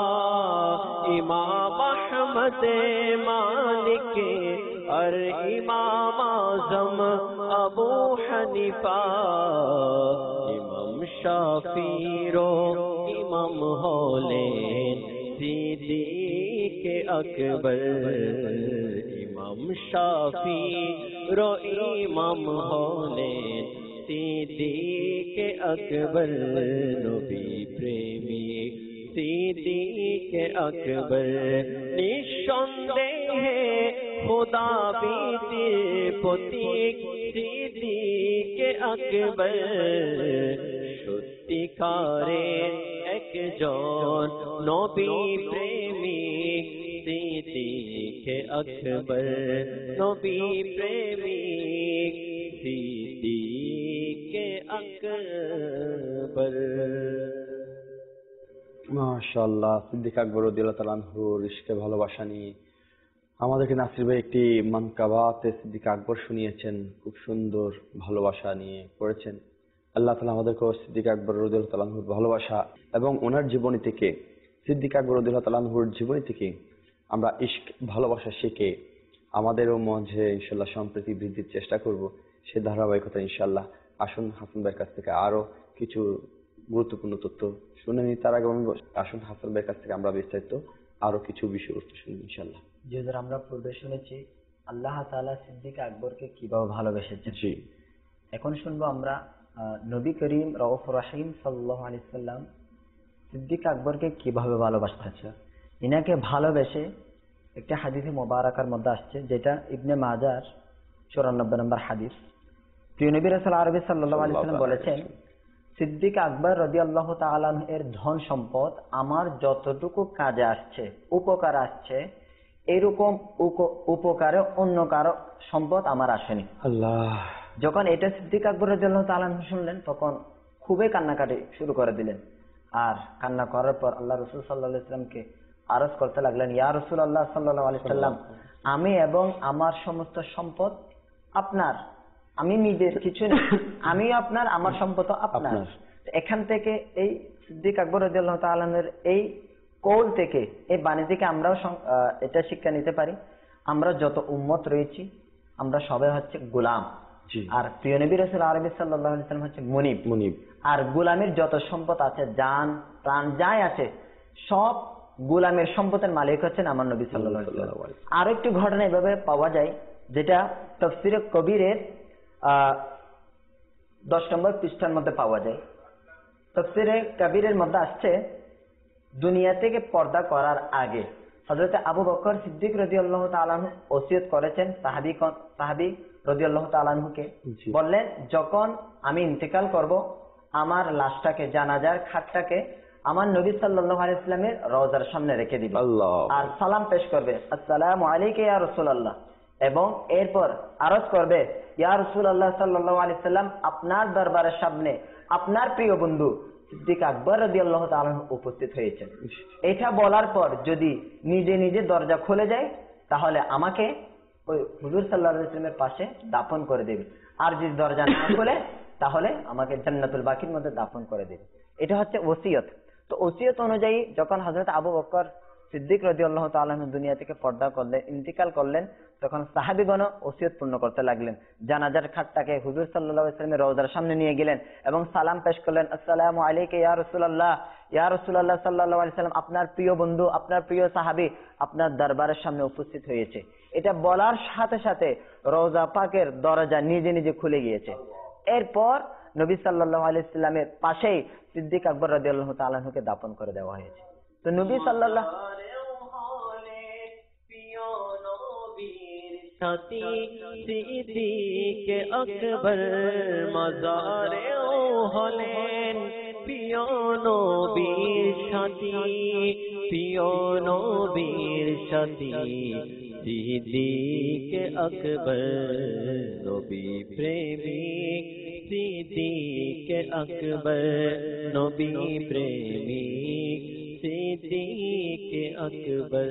ইমাম আহমদ মালিক আর ইমাম আজম আবু হানিফা ইমাম শাফিরো ইমাম হলেন সিদ্দিক আকবর ইমাম শাফি রো ইমাম হলেন সিদ্দিক আকবর নবী প্রেমিক সিদ্দিক আকবর নিঃসন্দেহে খোদা ভীতির প্রতীক সিদ্দিক আকবর সত্যিকারের একজন নবী প্রেমিক সিদ্দিক আকবর নবী প্রেমিক সিদ্দিক আকবর মাশাআল্লাহ সিদ্দিক আকবর রাদিয়াল্লাহু তাআলা আনহুর ইশকে ভালোবাসা নিয়ে আমাদেরকে নাসির ভাই একটি মানকাবাতে সিদ্দিক আকবর শুনিয়েছেন, খুব সুন্দর ভালোবাসা নিয়ে পড়েছেন। আল্লাহ তাআলা আমাদেরকে সিদ্দিক আকবর রাদিয়াল্লাহু তাআলা আনহুর ভালোবাসা এবং ওনার জীবনী থেকে সিদ্দিক আকবর রাদিয়াল্লাহু তাআলা আনহুর জীবনী থেকে আমরা ইশক ভালোবাসা শিখে আমাদেরও মাঝে ইনশাআল্লাহ সম্প্রীতি বৃদ্ধির চেষ্টা করব। সে ধারাবাহিকতা ইনশাআল্লাহ আসুন হাসান ভাইয়ের কাছ থেকে আরো কিছু গুরুত্বপূর্ণ তথ্য শুনে নিই। তার আগে আমি আসুন হাসান ভাইয়ের কাছ থেকে আমরা বিস্তারিত আরো কিছু বিষয়বস্তু শুনি ইনশাআল্লাহ। যেহেতু আমরা পূর্বে শুনেছি আল্লাহ তাআলা সিদ্দিক আকবরকে কিভাবে ভালোবেসেছেন, জি এখন শুনবো আমরা নবী করিম রউফুর রহিম সাল্লাল্লাহু আলাইহি সাল্লাম সিদ্দিক আকবরকে কিভাবে ভালোবাসতেন। ইনাকে ভালোবেসে একটা হাদিসে মোবারকার মধ্যে আসছে, যেটা ইবনে মাজার চুরানব্বই নম্বর হাদিস। প্রিয় নবী রাসূলুল্লাহ আরবি সাল্লাল্লাহু আলাইহি সাল্লাম বলেছেন, সিদ্দিক আকবর রাদিয়াল্লাহু তাআলা এর ধন সম্পদ আমার যতটুকু কাজে আসছে, উপকার আসছে, এরকম উপকারে অন্য কারো সম্পদ আমার আসেনি। আল্লাহ যখন এটা সিদ্দিক আকবর রাদিয়াল্লাহু তাআলা শুনলেন তখন খুবই কান্নাকাটি শুরু করে দিলেন। আর কান্না করার পর আল্লাহ রাসূল সাল্লাল্লাহু আলাইহি সাল্লামকে আরজ করতে লাগলেন, ইয়া রাসূলুল্লাহ সাল্লাল্লাহু আলাইহি সাল্লাম, আমি এবং আমার সমস্ত সম্পদ আপনার, আমি নিজের কিছু নেই, আমি আপনার, আমার সম্পদ আপনার। এখান থেকে এই সিদ্দিক আকবর রাদিয়াল্লাহু তাআলা এর এই কৌল থেকে, এই বাণী থেকে আমরাও এটা শিক্ষা নিতে পারি, আমরা যত উম্মত রয়েছি আমরা সবাই হচ্ছে গোলাম, আর প্রিয় নবী রাসূল আরবি সাল্লাল্লাহু আলাইহি সাল্লাম হচ্ছে মুনিব। মুনিব আর গোলামের যত সম্পদ আছে, জান প্রাণ যাই আছে, সব গোলামের সম্পদের মালিক হচ্ছেন আমার নবী সাল্লাল্লাহু আলাইহি ওয়াসাল্লাম। আর একটি ঘটনা এভাবে পাওয়া যায় যেটা তাফসীরে কবিরের আহ দশ নম্বর পৃষ্ঠার মধ্যে পাওয়া যায়। তাফসীরে কবিরের মধ্যে আসছে, দুনিয়া থেকে পর্দা করার আগে হযরত আবু বকর সিদ্দিক রাদিয়াল্লাহু তাআলা আনহু ওসিয়ত করেছেন সাহাবী সাহাবী রাদিয়াল্লাহু তাআলা আনহুকে, বললেন যখন আমি ইন্তেকাল করব আমার লাশটাকে, জানাজার খাটটাকে আমার নবী সাল্লাল্লাহু আলাইহি ওয়াসাল্লামের রওজার সামনে রেখে দিবে আর সালাম পেশ করবে, আসসালামু আলাইকা ইয়া রাসূলুল্লাহ, এবং এরপর আরজ করবে, ইয়া রাসূলুল্লাহ সাল্লাল্লাহু আলাইহি ওয়াসাল্লাম, আপনার দরবারের সামনে আপনার প্রিয় বন্ধু সিদ্দিক আকবর রাদিয়াল্লাহু তাআলা আনহু উপস্থিত হয়েছেন। এটা বলার পর যদি নিজে নিজে দরজা খুলে যায় তাহলে আমাকে ওই হুজুর সাল্লাল্লাহু আলাইহি ওয়াসাল্লামের পাশে দাফন করে দেবে, আর যদি দরজা না খুলে তাহলে আমাকে জান্নাতুল বাকির মধ্যে দাফন করে দেবে। এটা হচ্ছে ওসিয়ত। তো ওসিয়ত অনুযায়ী যখন হযরত আবু বকর সিদ্দিক রাদিয়াল্লাহু তাআলা আনহু দুনিয়া থেকে পর্দা করলেন, ইন্তিকাল করলেন, তখন সাহাবীগণ ওসিয়ত পূর্ণ করতে লাগলেন। জানাজার খাটটাকে হুজুর সাল্লাল্লাহু আলাইহি ওয়াসাল্লামের রওজার সামনে নিয়ে গেলেন এবং সালাম পেশ করলেন, আসসালামু আলাইকা ইয়া রাসূলুল্লাহ, ইয়া রাসূলুল্লাহ সাল্লাল্লাহু আলাইহি ওয়াসাল্লাম, আপনার প্রিয় বন্ধু, আপনার প্রিয় সাহাবী আপনার দরবারের সামনে উপস্থিত হয়েছে। এটা বলার সাথে সাথে রওজা পাকের দরজা নিজে নিজে খুলে গিয়েছে। এরপর নবী সাল্লাল্লাহু আলাইহি ওয়াসাল্লামের পাশেই সিদ্দিক আকবর রাদিয়াল্লাহু তাআলা আনহুকে দাফন করে দেওয়া হয়েছে। তো নবী সাল্লাল্লাহু সাথী সিদ্দিক আকবর মাজারে হলেন প্রিয় নবীর সাথী, প্রিয় নবীর সাথী সিদ্দিক আকবর নবী প্রেমিক সিদ্দিক আকবর নবী প্রেমিক সিদ্দিক আকবর।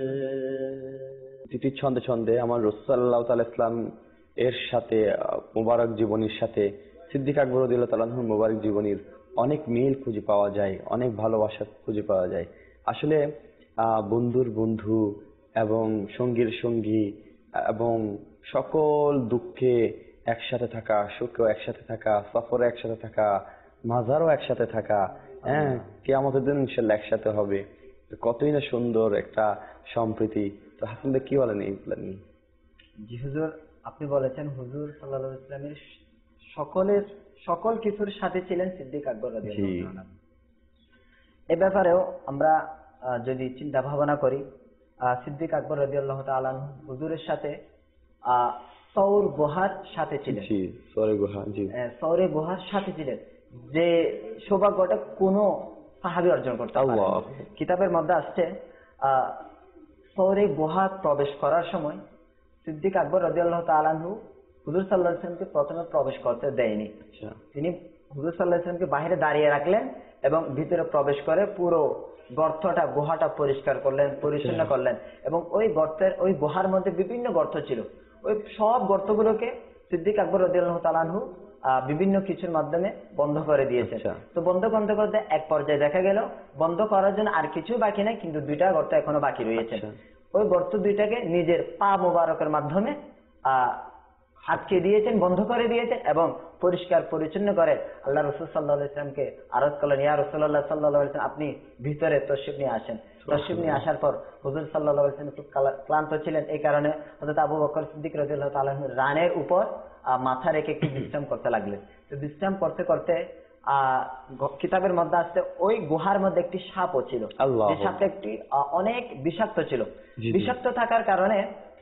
তিথির ছন্দে ছন্দে আমার রাসূল সাল্লাল্লাহু তাআলা ইসলাম এর সাথে মুবারক জীবনীর সাথে সিদ্দিক আকবর রাদিয়াল্লাহু তাআলা আনহুর মুবারক জীবনীর অনেক মিল খুঁজে পাওয়া যায়, অনেক ভালোবাসা খুঁজে পাওয়া যায়। আসলে বন্ধুর বন্ধু এবং সঙ্গীর সঙ্গী এবং সকল দুঃখে একসাথে থাকা, সুখেও একসাথে থাকা, সফরে একসাথে থাকা, মাজারও একসাথে থাকা, হ্যাঁ কিয়ামতের দিন ইনশাআল্লাহ একসাথে হবে, কতই না সুন্দর একটা সম্প্রীতি। তো হাসান ভাই কি বলেন এই প্ল্যান নিয়ে? জি হুজুর, আপনি বলেছেন হুজুর সাল্লাল্লাহু আলাইহি ওয়াসাল্লামের সকলের সকল কিছুর সাথে ছিলেন সিদ্দিক আকবর রাদিয়াল্লাহু তাআলা। এই ব্যাপারেও আমরা যদি চিন্তা ভাবনা করি, সিদ্দিক আকবর রাদিয়াল্লাহু তাআলা আনহু হুজুরের সাথে আহ সৌর গুহার সাথে ছিলেন। জি, সৌর গুহা, জি, সৌর গুহার সাথে ছিলেন, যে সৌভাগ্যটা কোনো সাহাবী অর্জন করতে পারে। কিতাবের মধ্যে আসছে আহ সৌরে গুহা প্রবেশ করার সময় সিদ্দিক আকবর রাদিয়াল্লাহু তাআলা আনহু হুজুর সাল্লাল্লাহু আলাইহি ওয়াসাল্লামকে প্রথমে প্রবেশ করতে দেয়নি। তিনি হুজুর সাল্লাল্লাহু আলাইহি ওয়াসাল্লামকে বাইরে দাঁড়িয়ে রাখলেন এবং ভিতরে প্রবেশ করে পুরো গর্তটা, গুহাটা পরিষ্কার করলেন, পরিচ্ছন্ন করলেন, এবং ওই গর্তের ওই গুহার মধ্যে বিভিন্ন গর্ত ছিল। ওই সব গর্তগুলোকে সিদ্দিক আকবর রাদিয়াল্লাহু তাআলা আনহু বিভিন্ন কিছুর মাধ্যমে বন্ধ করে দিয়েছে। তো বন্ধ বন্ধ করতে এক পর্যায়ে দেখা গেল বন্ধ করার জন্য আর কিছু বাকি নাই, কিন্তু দুইটা গর্ত এখনো বাকি রয়েছে। ওই গর্ত দুইটাকে নিজের পা মোবারকের মাধ্যমে আহ আটকে দিয়েছেন, বন্ধ করে দিয়েছেন এবং পরিষ্কার পরিচ্ছন্ন করে আল্লাহ রাসূল সাল্লাল্লাহু আলাইহি ওয়াসাল্লামকে আরজ করলেন, ইয়া রাসূলুল্লাহ সাল্লাল্লাহু আলাইহি ওয়াসাল্লাম, আপনি ভিতরে তশরিফ নিয়ে আসেন। তশরিফ নিয়ে আসার পর হুজুর সাল্লাল্লাহু আলাইহি ওয়াসাল্লাম খুব ক্লান্ত ছিলেন, এই কারণে হযরত আবু বকর সিদ্দিক রাদিয়াল্লাহু তাআলা রানের উপর মাথা রেখে একটু বিশ্রাম করতে লাগলেন। তো বিশ্রাম করতে করতে আহ কিতাবের মধ্যে আসছে ওই গুহার মধ্যে একটি সাপও ছিল, যে সাপটা একটি অনেক বিষাক্ত ছিল। বিষাক্ত থাকার কারণে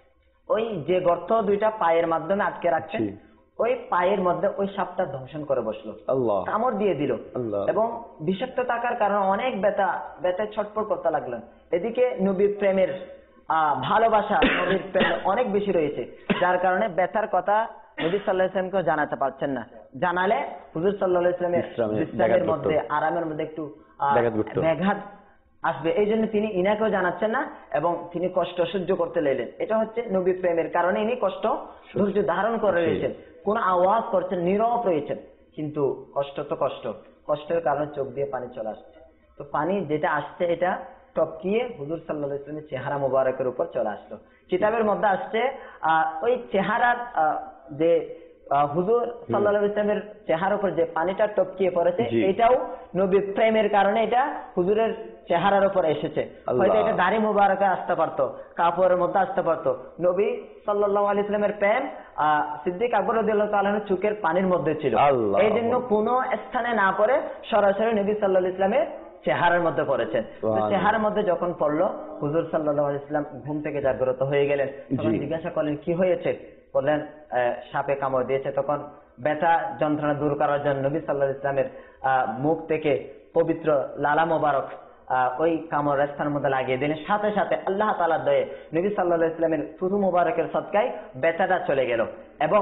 ওই যে গর্ত দুইটা পায়ের মাধ্যমে আটকে রাখছেন, ওই পায়ের মধ্যে ওই সাপটা দংশন করে বসলো, কামড় দিয়ে দিল, এবং বিষাক্ত থাকার কারণে অনেক ব্যথা ব্যথায় ছটফট করতে লাগলেন। এদিকে নবীর প্রেমের আহ ভালোবাসা, নবীর প্রেম অনেক বেশি রয়েছে, যার কারণে ব্যথার কথা নবী সাল্লাল্লাহু আলাইহি ওয়াসাল্লামকে জানাতে পারছেন না। জানালে হুজুর সাল্লাল্লাহু আলাইহি ওয়াসাল্লামের বিশ্রামের মধ্যে, আরামের মধ্যে একটু ব্যাঘাত আসবে, এই জন্য তিনি ইনাকেও জানাচ্ছেন না এবং তিনি কষ্ট সহ্য করতে লাগলেন। এটা হচ্ছে নবী প্রেমের কারণে ইনি কষ্ট ধৈর্য ধারণ করে রয়েছেন, কোন আওয়াজ করছেন, নীরব রয়েছেন, কিন্তু কষ্ট তো কষ্ট, কষ্টের কারণে চোখ দিয়ে পানি চলে আসছে। তো পানি যেটা আসছে এটা টপকিয়ে হুজুর সাল্লাল্লাহু আলাইহি ওয়াসাল্লামের চেহারা মোবারকের উপর চলে আসলো। কিতাবের মধ্যে আসছে আহ ওই চেহারার যে আহ, হুজুর সাল্লাল্লাহু আলাইহি ওয়াসাল্লামের চেহারার উপর যে পানিটা টপকিয়ে পড়েছে জি। এটাও নবী প্রেমের কারণে এটা হুজুরের চেহারার উপর এসেছে। আল্লাহ। হয়তো এটা দাড়ি মুবারকে আসতে পারতো, কাপড়ের মধ্যে আসতে পারতো। নবী সাল্লাল্লাহু আলাইহি ওয়াসাল্লামের প্রেম আহ, সিদ্দিক আকবর রাদিয়াল্লাহু তাআলা আনহুর চোখের পানির মধ্যে ছিল। আল্লাহ। এই জন্য কোনো স্থানে না পড়ে সরাসরি নবী সাল্লাল্লাহু আলাইহি ওয়াসাল্লামের চেহারার মধ্যে পড়েছেন। তো সুবহানাল্লাহ। চেহারার মধ্যে যখন পড়লো হুজুর সাল্লাল্লাহু আলাইহি ওয়াসাল্লাম ঘুম থেকে জাগ্রত হয়ে গেলেন। তখন জি। জিজ্ঞাসা করলেন কি হয়েছে? বললেন আহ, সাপে কামড় দিয়েছে। তখন ব্যথা যন্ত্রণা দূর করার জন্য নবী সাল্লাল্লাহু আলাইহি ওয়াসাল্লামের আহ, মুখ থেকে পবিত্র লালা মোবারক আহ, ওই কামড় স্থানের মধ্যে লাগিয়ে দিলেন। সাথে সাথে আল্লাহ তাআলার দয়ে নবী সাল্লাল্লাহু আলাইহি ওয়াসাল্লামের থুতু মোবারকের সদকায় ব্যথাটা চলে গেল। এবং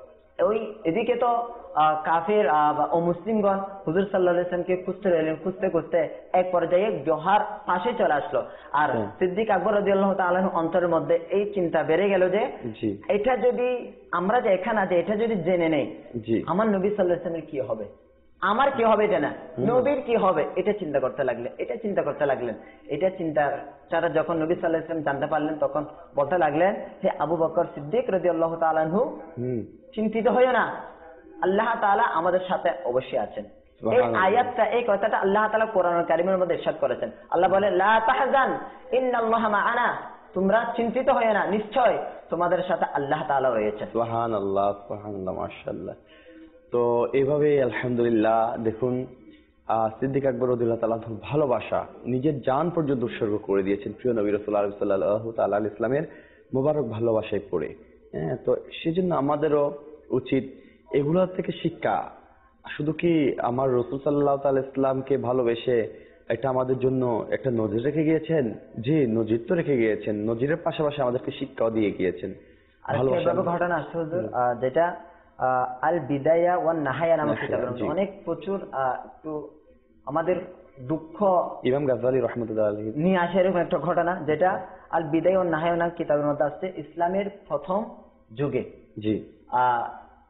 ওই এদিকে তো আহ, কাফের আহ, বা অমুসলিমগণ হুজুর সাল্লাল্লাহু আলাইহি ওয়াসাল্লামকে খুঁজতে রইলেন, খুঁজতে খুঁজতে এক পর্যায়ে জোহার পাশে চলে আসলো। আর হ্যাঁ। সিদ্দিক আকবর রাদিয়াল্লাহু তাআলা আনহু অন্তরের মধ্যে এই চিন্তা বেড়ে গেল যে জি এটা যদি আমরা যে এখানে আছে এটা যদি জেনে নেই জি আমার নবী সাল্লাল্লাহু আলাইহি ওয়াসাল্লামের কি হবে, আমার কি হবে এটা না, নবীর কি হবে এটা চিন্তা করতে লাগলেন, এটা চিন্তা করতে লাগলেন। এটা চিন্তা তারা যখন নবী সাল্লাল্লাহু আলাইহি ওয়াসাল্লাম জানতে পারলেন তখন বলতে লাগলেন, হে আবু বকর সিদ্দিক রাদিয়াল্লাহু তাআলা আনহু, হুম চিন্তিত হইও না, আল্লাহ তাআলা আমাদের সাথে অবশ্যই আছেন। এই সুবহানাল্লাহ। আয়াতটা, এই কথাটা আল্লাহ তাআলা কোরআনুল কারীমের মধ্যে ইরশাদ করেছেন। আল্লাহ বলে লা তাহজান ইন্নাল্লাহা মা'ানা, তোমরা চিন্তিত হয়ে না, নিশ্চয় তোমাদের সাথে আল্লাহ তাআলা রয়েছেন। সুবহানাল্লাহ সুবহানাল্লাহ মাশাআল্লাহ। তো এইভাবে আলহামদুলিল্লাহ দেখুন আহ, সিদ্দিক আকবর রাদিয়াল্লাহু তাআলা আনহুর ভালোবাসা নিজের জান পর্যন্ত উৎসর্গ করে দিয়েছেন প্রিয় নবী রাসূলুল্লাহ সাল্লাল্লাহু তাআলা আলাইহি ইসলামের মোবারক ভালোবাসায় পড়ে। হ্যাঁ, তো সেজন্য আমাদেরও উচিত এগুলো থেকে শিক্ষা। শুধু কি আমার রাসূল সাল্লাল্লাহু তাআলা ইসলামকে ভালোবেসে এটা আমাদের জন্য একটা নজির রেখে গিয়েছেন? জি, নজির তো রেখে গিয়েছেন, নজিরের পাশাপাশি আমাদেরকে শিক্ষাও দিয়ে গিয়েছেন। আর ভালোবাসা সেভাবে ঘটনা আসছে হুজুর, আহ, যেটা আহ, আল বিদায়া ওয়ান নাহায়া নামক নাহায়া, কিতাবের জি। মধ্যে অনেক প্রচুর আহ, একটু আমাদের দুঃখ ইমাম গাজ্জালী রাহমাতুল্লাহ আলাইহি নিয়ে আসে এরকম একটা ঘটনা, যেটা আল বিদায়া ওয়ান নাহায়া নামক কিতাবের মধ্যে আসছে। ইসলামের প্রথম যুগে জি আহ,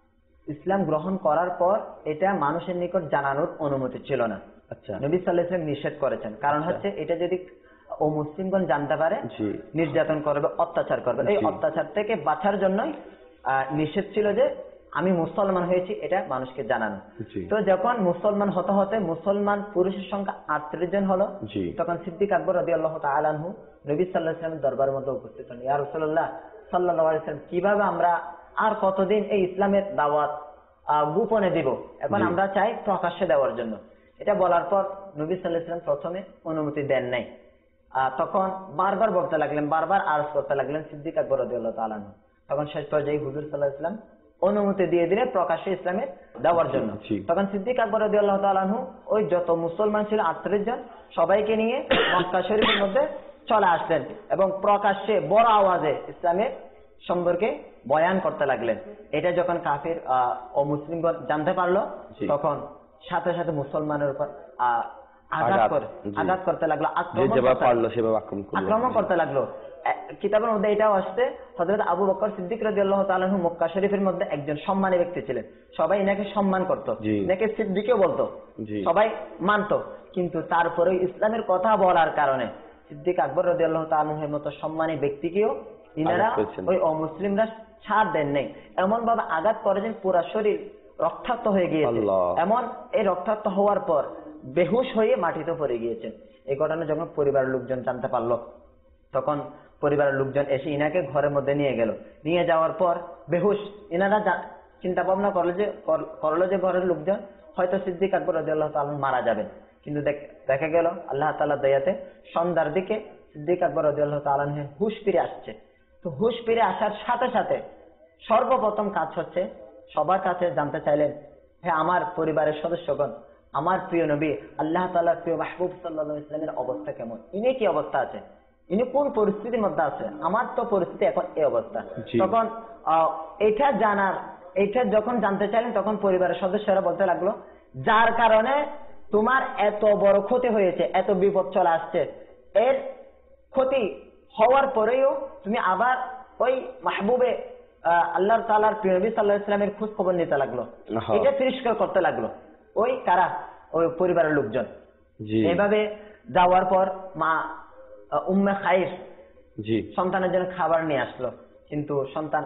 ইসলাম গ্রহণ করার পর এটা মানুষের নিকট জানানোর অনুমতি ছিল না। আচ্ছা নবী সাল্লাল্লাহু আলাইহি ওয়াসাল্লাম নিষেধ করেছেন, কারণ আচ্ছা। হচ্ছে এটা যদি ও মুসলিমগণ জানতে পারে জি নির্যাতন করবে, অত্যাচার করবে। এই জি। অত্যাচার থেকে বাঁচার জন্যই আহ, নিষেধ ছিল যে আমি মুসলমান হয়েছি এটা মানুষকে জানানো। জি তো যখন মুসলমান হতে হতে মুসলমান পুরুষের সংখ্যা আটত্রিশ জন হলো, জি তখন সিদ্দিক আকবর রাদিয়াল্লাহু তাআলা আনহু নবী সাল্লাল্লাহু আলাইহি ওয়াসাল্লামের দরবারের মধ্যে উপস্থিত হন। ইয়া রাসূলুল্লাহ সাল্লাল্লাহু আলাইহি ওয়াসাল্লাম, কিভাবে আমরা আর কতদিন এই ইসলামের দাওয়াত আহ, গোপনে দিব, এখন জি। আমরা চাই প্রকাশ্যে দেওয়ার জন্য। এটা বলার পর নবী সাল্লাল্লাহু আলাইহি ওয়াসাল্লাম প্রথমে অনুমতি দেন নাই। আহ, তখন বারবার বলতে লাগলেন, বারবার আরজ করতে লাগলেন সিদ্দিক আকবর রাদিয়াল্লাহু তাআলা আনহু। তখন শেষ পর্যায়ে হুজুর সাল্লাল্লাহু আলাইহি ওয়াসাল্লাম অনুমতি দিয়ে দিলেন প্রকাশ্যে ইসলামে দেওয়ার জন্য। জি। তখন সিদ্দিক আকবর রাদিয়াল্লাহু তাআলা আনহু ওই যত মুসলমান ছিল আটত্রিশ জন সবাইকে নিয়ে মক্কা শরীফের মধ্যে চলে আসলেন এবং প্রকাশ্যে বড় আওয়াজে ইসলামের সম্পর্কে বয়ান করতে লাগলেন। এটা যখন কাফির আহ, ও মুসলিমগণ জানতে পারলো, জি। তখন সাথে সাথে মুসলমানের উপর আহ, আঘাত আঘাত, করে জি। আঘাত করতে লাগলো, যে আক্রমণ যেভাবে করতে পারলো সেভাবে আক্রমণ করলো। আক্রমণ করতে লাগলো। এ- কিতাবের মধ্যে এটাও আসছে, হযরত আবু বকর সিদ্দিক রাদিয়াল্লাহু তাআলা আনহু মক্কা শরীফের মধ্যে একজন সম্মানী ব্যক্তি ছিলেন। সবাই এনাকে সম্মান করত, জি। এনাকে সিদ্দিকও বলতো, জি। সবাই মানতো। কিন্তু তারপরে ইসলামের কথা বলার কারণে সিদ্দিক আকবর রাদিয়াল্লাহু তাআলা আনহুর মতো সম্মানী ব্যক্তিকেও ইনারা আঘাত করেছেন। ওই অমুসলিমরা ছাড় দেন নাই। এমন ভাবে আঘাত করেছেন পুরা শরীর রক্তাক্ত হয়ে গিয়েছে। আল্লাহ। এমন এই রক্তাক্ত হওয়ার পর বেহুশ হয়ে মাটিতে পড়ে গিয়েছেন। এই ঘটনা যখন পরিবারের লোকজন জানতে পারলো, তখন পরিবারের লোকজন এসে ইনাকে ঘরের মধ্যে নিয়ে গেল। নিয়ে যাওয়ার পর বেহুশ, ইনারা জা- চিন্তা ভাবনা করলো যে কর- করলো যে ঘরের লোকজন হয়তো সিদ্দিক আকবর রাদিয়াল্লাহু তাআলা আনহু মারা যাবেন। কিন্তু দেখ- দেখা গেল আল্লাহ তাআলার দয়াতে সন্ধ্যার দিকে সিদ্দিক আকবর রাদিয়াল্লাহু তাআলা আনহু হুশ ফিরে আসছে। তো হুশ ফিরে আসার সাথে সাথে সর্বপ্রথম কাজ হচ্ছে সবার কাছে জানতে চাইলেন, হ্যাঁ আমার পরিবারের সদস্যগণ, আমার প্রিয় নবী আল্লাহ তাআলার প্রিয় মাহবুব সাল্লাল্লাহু আলাইহি ওয়াসাল্লামের অবস্থা কেমন, ইনি কি অবস্থা আছে, ইনি কোন পরিস্থিতির মধ্যে আছে, আমার তো পরিস্থিতি এখন এই অবস্থা। জি। তখন আহ, এটা জানার এটা যখন জানতে চাইলেন তখন পরিবারের সদস্যরা বলতে লাগলো, যার কারণে তোমার এত বড় ক্ষতি হয়েছে, এত বিপদ চলে আসছে, এর ক্ষতি হওয়ার পরেও তুমি আবার ওই মাহবুবে আহ, আল্লাহ তাআলার প্রিয় নবী সাল্লাল্লাহু আলাইহি ওয়াসাল্লামের খোঁজ খবর নিতে লাগলো। আহা। এটা তিরস্কার করতে লাগলো ওই কারা, ওই পরিবারের লোকজন। জি এভাবে যাওয়ার পর মা আহ, উম্মে খাইর জি সন্তানের জন্য খাবার নিয়ে আসলো, কিন্তু সন্তান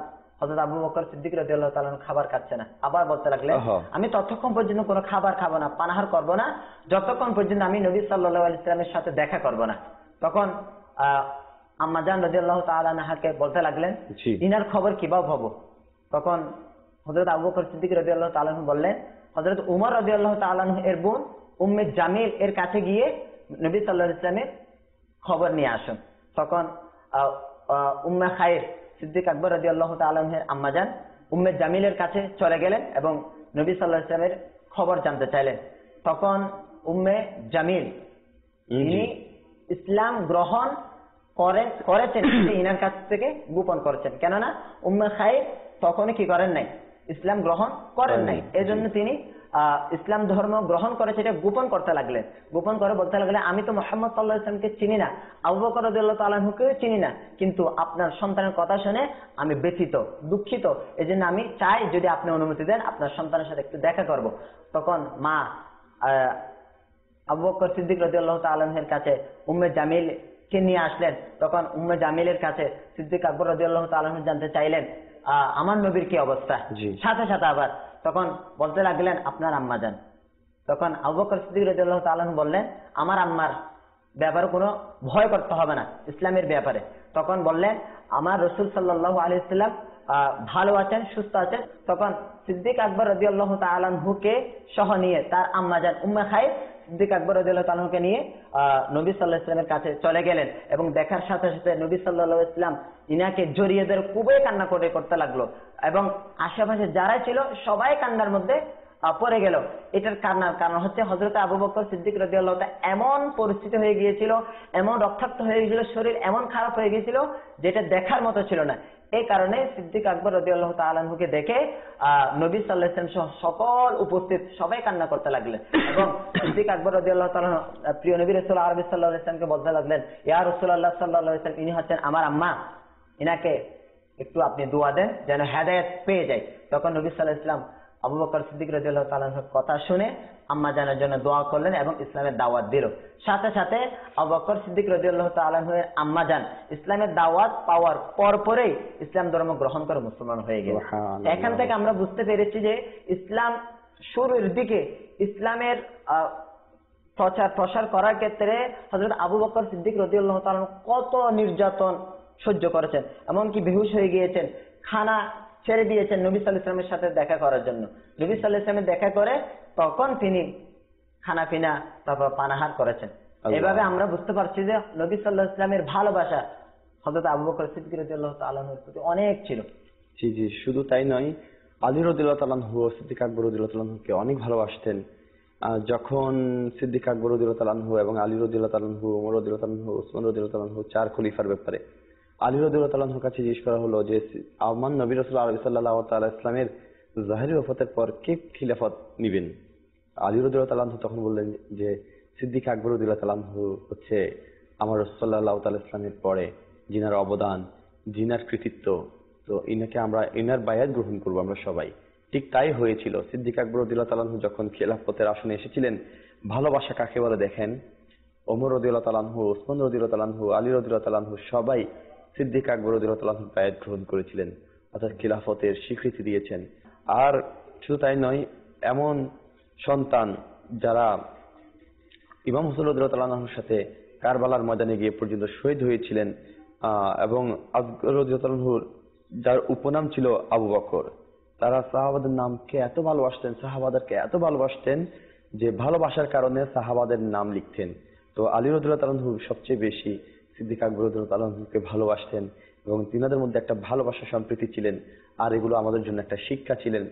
হযরত আবু বকর সিদ্দিক রাদিয়াল্লাহু তাআলা খাবার খাচ্ছে না, আবার বলতে লাগলেন আহা। আমি ততক্ষণ পর্যন্ত কোনো খাবার খাবো না, পানাহার করব না, যতক্ষণ পর্যন্ত আমি নবী সাল্লাল্লাহু আলাইহি ওয়াসাল্লামের সাথে দেখা করব না। তখন আহ আম্মাজান রাদিয়াল্লাহু তাআলা আনহাকে বলতে লাগলেন জি। ইনার খবর কিভাবে হবো? তখন হযরত আবু বকর সিদ্দিক রাদিয়াল্লাহু তাআলা আনহু বললেন হযরত উমর রাদিয়াল্লাহু তাআলা আনহু এর বোন উম্মে জামিল এর কাছে গিয়ে নবী সাল্লাল্লাহু আলাইহি ওয়াসাল্লামের খবর নিয়ে আসুন। তখন আহ, আহ, উম্মে খায়র সিদ্দিক আকবর রাদিয়াল্লাহু তাআলা আনহুর আম্মাজান উম্মে জামিলের কাছে চলে গেলেন এবং নবী সাল্লাল্লাহু আলাইহি ওয়াসাল্লামের খবর জানতে চাইলেন। তখন উম্মে জামিল তিনি ইসলাম গ্রহণ করেন করেছেন কিন্তু ইনার কাছ থেকে গোপন করেছেন, কেননা উম্মে খায়র তখনই কি করেন নাই, ইসলাম গ্রহণ করেন নাই, এজন্য তিনি আহ ইসলাম ধর্ম গ্রহণ করে সেটা গোপন করতে লাগলেন। গোপন করে বলতে লাগলেন আমি তো মুহাম্মদ সাল্লাল্লাহু আলাইহি ওয়াসাল্লামকে চিনি না, আবু বকর রাদিয়াল্লাহু তাআলা আনহুকেও চিনি না, কিন্তু আপনার সন্তানের কথা শুনে আমি ব্যথিত দুঃখিত, এজন্য আমি চাই যদি আপনি অনুমতি দেন আপনার সন্তানের সাথে একটু দেখা করব। তখন মা আহ আবু বকর সিদ্দিক রাদিয়াল্লাহু তাআলা আনহুর কাছে উম্মে জামিল কে নিয়ে আসলেন। তখন উম্মে জামিলের কাছে সিদ্দিক আকবর রাদিয়াল্লাহু তাআলা আনহু জানতে চাইলেন আহ আমার নবীর কি অবস্থা। সাথে সাথে আবার তখন বলতে লাগলেন আপনার আম্মা যান। তখন আবু বকর সিদ্দিক রাদিয়াল্লাহু তাআলা আনহু বললেন আমার আম্মার ব্যাপারে কোনো ভয় করতে হবে না ইসলামের ব্যাপারে। তখন বললেন আমার রাসূল সাল্লাল্লাহু আলাইহি ওয়াসাল্লাম ভালো আছেন, সুস্থ আছেন। তখন সিদ্দিক আকবর রাদিয়াল্লাহু তাআলা আনহুকে সহ নিয়ে তার আম্মা যান উম্মে খায়র সিদ্দিক আকবর রাদিয়াল্লাহু তাআলা আনহুকে নিয়ে আহ নবী সাল্লাল্লাহু আলাইহি ওয়াসাল্লামের কাছে চলে গেলেন এবং দেখার সাথে সাথে নবী সাল্লাল্লাহু আলাইহি ওয়াসাল্লাম ইনাকে জড়িয়ে ধরে খুবই কান্না করে করতে লাগলো এবং আশেপাশে যারা ছিল সবাই কান্নার মধ্যে পড়ে গেল। এটার কারণ কারণ হচ্ছে হযরত আবু বকর সিদ্দিক রাদিয়াল্লাহু তাআলা এমন পরিস্থিতি হয়ে গিয়েছিল, এমন রক্তাক্ত হয়ে গিয়েছিল, শরীর এমন খারাপ হয়ে গিয়েছিল যেটা দেখার মতো ছিল না। এই কারণে সিদ্দিক আকবর রাদিয়াল্লাহু তাআলা আনহুকে দেখে আহ নবী সাল্লাল্লাহু আলাইহি ওয়াসাল্লাম সহ সকল উপস্থিত সবাই কান্না করতে লাগলেন এবং সিদ্দিক আকবর রাদিয়াল্লাহু তাআলা প্রিয় নবী রাসূল আরবি সাল্লাল্লাহু আলাইহি ওয়াসাল্লামকে বলতে লাগলেন ইয়া রাসূলুল্লাহ সাল্লাল্লাহু আলাইহি ওয়াসাল্লাম ইনি হচ্ছেন আমার আম্মা, ইনাকে একটু আপনি দোয়া দেন যেন হেদায়েত পেয়ে যায়। তখন নবী সাল্লাল্লাহু আলাইহি ওয়াসাল্লাম আবু বকর সিদ্দিক রাদিয়াল্লাহু তাআলা আনহুর কথা শুনে আম্মা জানের জন্য দোয়া করলেন এবং ইসলামের দাওয়াত দিল। সাথে সাথে আবু বকর সিদ্দিক রাদিয়াল্লাহু তাআলা আনহুর আম্মা জান ইসলামের দাওয়াত পাওয়ার পর পরেই ইসলাম ধর্ম গ্রহণ করে মুসলমান হয়ে গেল। এখান থেকে আমরা বুঝতে পেরেছি যে ইসলাম শুরুর দিকে ইসলামের আহ প্রচার প্রসার করার ক্ষেত্রে হযরত আবু বকর সিদ্দিক রাদিয়াল্লাহু তাআলা কত নির্যাতন সহ্য করেছেন, এমনকি বেহুশ হয়ে গিয়েছেন, খানা ছেড়ে দিয়েছেন নবী সাল্লাল্লাহু আলাইহি ওয়াসাল্লামের সাথে দেখা করার জন্য। নবী সাল্লাল্লাহু আলাইহি ওয়াসাল্লামের দেখা করে তখন তিনি খানা পিনা তারপর পানাহার করেছেন। এভাবে আমরা বুঝতে পারছি যে নবী সাল্লাল্লাহু আলাইহি ওয়াসাল্লামের ভালোবাসা হযরত আবু বকর সিদ্দিক রাদিয়াল্লাহু তাআলা আনহুর প্রতি অনেক ছিল। জি জি, শুধু তাই নয়, আলী রাদিয়াল্লাহু তাআলা আনহু সিদ্দিক আকবর রাদিয়াল্লাহু তাআলা আনহুকে অনেক ভালোবাসতেন। যখন সিদ্দিক আকবর রাদিয়াল্লাহু তাআলা আনহু এবং আলী রাদিয়াল্লাহু তাআলা আনহু, ওমর রাদিয়াল্লাহু তাআলা আনহু, উসমান রাদিয়াল্লাহু তাআলা আনহু চার খলিফার ব্যাপারে আলী রাদিয়াল্লাহু তাআলা আনহুর কাছে জিজ্ঞেস করা হলো যে আমার নবী রাসূল সাল্লাল্লাহু তাআলা ইসলামের জাহিরি ওফাতের পর কে খিলাফত নেবেন? আলী রাদিয়াল্লাহু তাআলা আনহু তখন বললেন যে সিদ্দিক আকবর রাদিয়াল্লাহু তাআলা আনহু হচ্ছে আমার রাসূল সাল্লাল্লাহু তাআলা ইসলামের পরে জিনার অবদান, জিনার কৃতিত্ব, তো ইনাকে আমরা ইনার বায়াত গ্রহণ করবো আমরা সবাই। ঠিক তাই হয়েছিল। সিদ্দিক আকবর রাদিয়াল্লাহু তাআলা আনহু যখন খিলাফতের আসনে এসেছিলেন, ভালোবাসা কাকে বলে দেখেন, ওমর রাদিয়াল্লাহু তাআলা আনহু, উসমান রাদিয়াল্লাহু তাআলা আনহু, আলী রাদিয়াল্লাহু তাআলা আনহু সবাই সিদ্দিক আকবর রাদিয়াল্লাহু তাআলা আনহুর বায়াত গ্রহণ করেছিলেন, অর্থাৎ খিলাফতের স্বীকৃতি দিয়েছেন। আর শুধু তাই নয়, এমন সন্তান যারা ইমাম হুসাইন রাদিয়াল্লাহু তাআলা আনহুর সাথে কারবালার ময়দানে গিয়ে পর্যন্ত শহীদ হয়েছিলেন, আহ এবং আকবর রাদিয়াল্লাহু তাআলা আনহুর যার উপনাম ছিল আবু বকর, তারা সাহাবাদের নামকে এত ভালোবাসতেন, সাহাবাদেরকে এত ভালোবাসতেন যে ভালোবাসার কারণে সাহাবাদের নাম লিখতেন। তো আলী রাদিয়াল্লাহু তাআলা আনহু সবচেয়ে বেশি সিদ্দিক আকবর রাদিয়াল্লাহু তাআলা আনহুকে ভালোবাসতেন এবং তিনাদের মধ্যে একটা ভালোবাসা সম্প্রীতি ছিলেন। আর এগুলো আমাদের জন্য একটা শিক্ষা ছিলেন।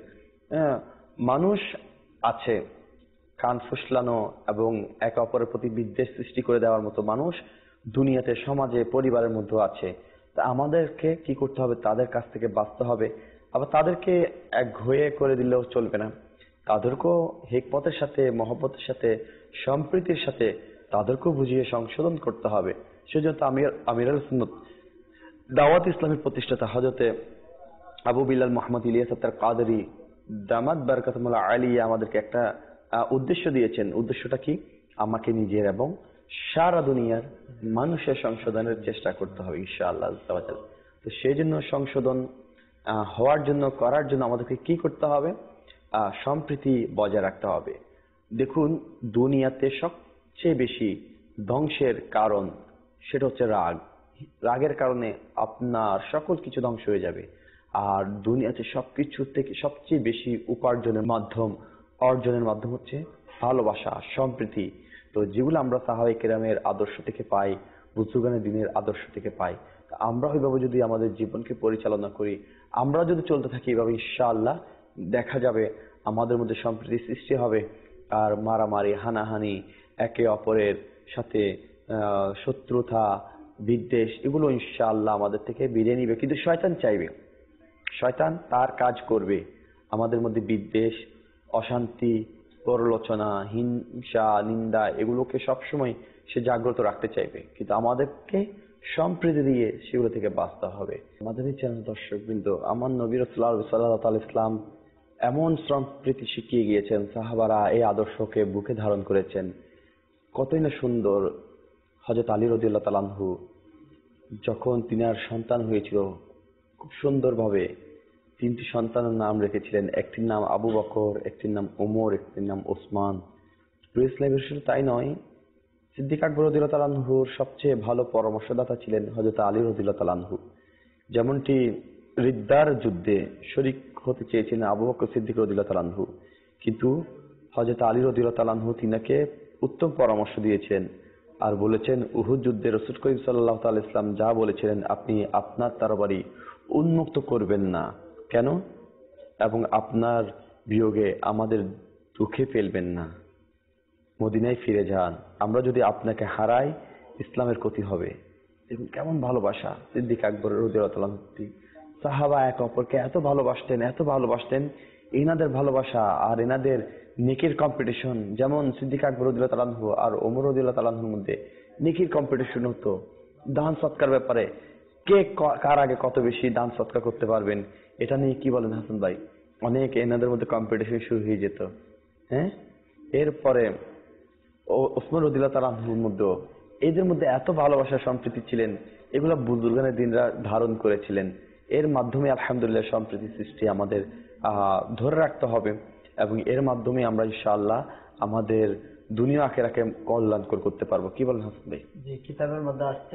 মানুষ আছে কান ফুসলানো এবং একে অপরের প্রতি বিদ্বেষ সৃষ্টি করে দেওয়ার মতো মানুষ দুনিয়াতে, সমাজে, পরিবারের মধ্যে আছে। তা আমাদেরকে কি করতে হবে? তাদের কাছ থেকে বাঁচতে হবে। আবার তাদেরকে এক ঘয়ে করে দিলেও চলবে না, তাদেরকেও হিকমতের সাথে, মহব্বতের সাথে, সম্প্রীতির সাথে তাদেরকেও বুঝিয়ে সংশোধন করতে হবে। সেজন্য আমির আমিরুল সুন্নাত দাওয়াত ইসলামের প্রতিষ্ঠাতা হযরতে আবু বিলাল মুহাম্মদ ইলিয়াস আত্তার কাদেরী দামাত বারাকাতুহুল্লাহ আলিয়া আমাদেরকে একটা উদ্দেশ্য দিয়েছেন। উদ্দেশ্যটা কি? আমাকে নিজের এবং সারা দুনিয়ার মানুষের সংশোধনের চেষ্টা করতে হবে ইনশাআল্লাহ। তো সেই জন্য সংশোধন আহ, হওয়ার জন্য করার জন্য আমাদেরকে কি করতে হবে? আহ, সম্প্রীতি বজায় রাখতে হবে। দেখুন, দুনিয়াতে সবচেয়ে বেশি ধ্বংসের কারণ সেটা হচ্ছে রাগ। রাগের কারণে আপনার সকল কিছু ধ্বংস হয়ে যাবে। আর দুনিয়াতে সবকিছু থেকে সবচেয়ে বেশি উপার্জনের মাধ্যম, অর্জনের মাধ্যম হচ্ছে ভালোবাসা, সম্প্রীতি। তো যেগুলো আমরা সাহাবায়ে কেরামের আদর্শ থেকে পাই, বুজুর্গানের দিনের আদর্শ থেকে পাই, আমরা ওইভাবে যদি আমাদের জীবনকে পরিচালনা করি, আমরা যদি চলতে থাকি এইভাবে, ইনশাআল্লাহ দেখা যাবে আমাদের মধ্যে সম্প্রীতি সৃষ্টি হবে। আর মারামারি, হানাহানি, একে অপরের সাথে আহ, শত্রুতা, বিদ্বেষ, এগুলো ইনশাআল্লাহ আমাদের থেকে বিরিয়ে নিবে। কিন্তু শয়তান চাইবে, শয়তান তার কাজ করবে আমাদের মধ্যে বিদ্বেষ, অশান্তি, পরলোচনা, হিংসা, নিন্দা, এগুলোকে সবসময় সে জাগ্রত রাখতে চাইবে। কিন্তু আমাদেরকে সম্প্রীতি দিয়ে সেগুলো থেকে বাঁচতে হবে। আমাদের এই চ্যানেল দর্শকবৃন্দ, আমার নবী রাসূলুল্লাহ সাল্লাল্লাহু আলাইহি ওয়াসাল্লাম এমন সম্প্রীতি শিখিয়ে গিয়েছেন, সাহাবারা এই আদর্শকে বুকে ধারণ করেছেন। কতই না সুন্দর। হযরত আলী রাদিয়াল্লাহু তাআলা আনহু যখন তিনার সন্তান হয়েছিল, খুব সুন্দরভাবে তিনটি সন্তানের নাম রেখেছিলেন। একটির নাম আবু বকর, একটির নাম ওমর, একটির নাম ওসমান। ইসলামের শুধু তাই নয়, সিদ্দিক আকবর রাদিয়াল্লাহু তাআলা আনহুর সবচেয়ে ভালো পরামর্শদাতা ছিলেন হযরত আলী রাদিয়াল্লাহু তাআলা আনহু। যেমনটি রিদ্দার যুদ্ধে শরীক হতে চেয়েছিলেন আবু বকর সিদ্দিক রাদিয়াল্লাহু তাআলা আনহু, কিন্তু হযরত আলী রাদিয়াল্লাহু তাআলা আনহু তিনাকে উত্তম পরামর্শ দিয়েছেন আর বলেছেন, উহুদ যুদ্ধে রাসূল করিম সাল্লাল্লাহু তাআলা ইসলাম যা বলেছিলেন, আপনি আপনার তরবারি উন্মুক্ত করবেন না, কেন? এবং আপনার বিয়োগে আমাদের দুঃখে ফেলবেন না, মদিনায় ফিরে যান। আমরা যদি আপনাকে হারাই, ইসলামের ক্ষতি হবে। দেখুন কেমন ভালোবাসা সিদ্দিক আকবর রাদিয়াল্লাহু তাআলা আনহু। সাহাবা এক অপরকে এত ভালোবাসতেন, এত ভালোবাসতেন। এনাদের ভালোবাসা আর এনাদের নেকির কম্পিটিশন, যেমন সিদ্দিক আকবর রাদিয়াল্লাহু তাআলা আনহু আর ওমর রাদিয়াল্লাহু তাআলা আনহুর মধ্যে নেকির কম্পিটিশন হতো। দান সৎকার ব্যাপারে কে কার আগে কত বেশি দান সৎকার করতে পারবেন, এটা নিয়ে কি বলেন হাসান ভাই? অনেক এনাদের মধ্যে কম্পিটিশন শুরু হয়ে যেত। হ্যাঁ, এরপরে ওসমান রাদিয়াল্লাহু তাআলা আনহুর মধ্যে এদের মধ্যে এত ভালোবাসা, সম্প্রীতি ছিলেন, এগুলো বুজুর্গানের দিনরা ধারণ করেছিলেন। এর মাধ্যমে আলহামদুলিল্লাহ সম্প্রীতি সৃষ্টি আমাদের আহ ধরে রাখতে হবে এবং এর মাধ্যমে আমরা ইনশাআল্লাহ আমাদের দুনিয়া আখিরাকে কল্যাণকর করতে পারবো। কি বলেন হাসান ভাই? যে কিতাবের মধ্যে আসছে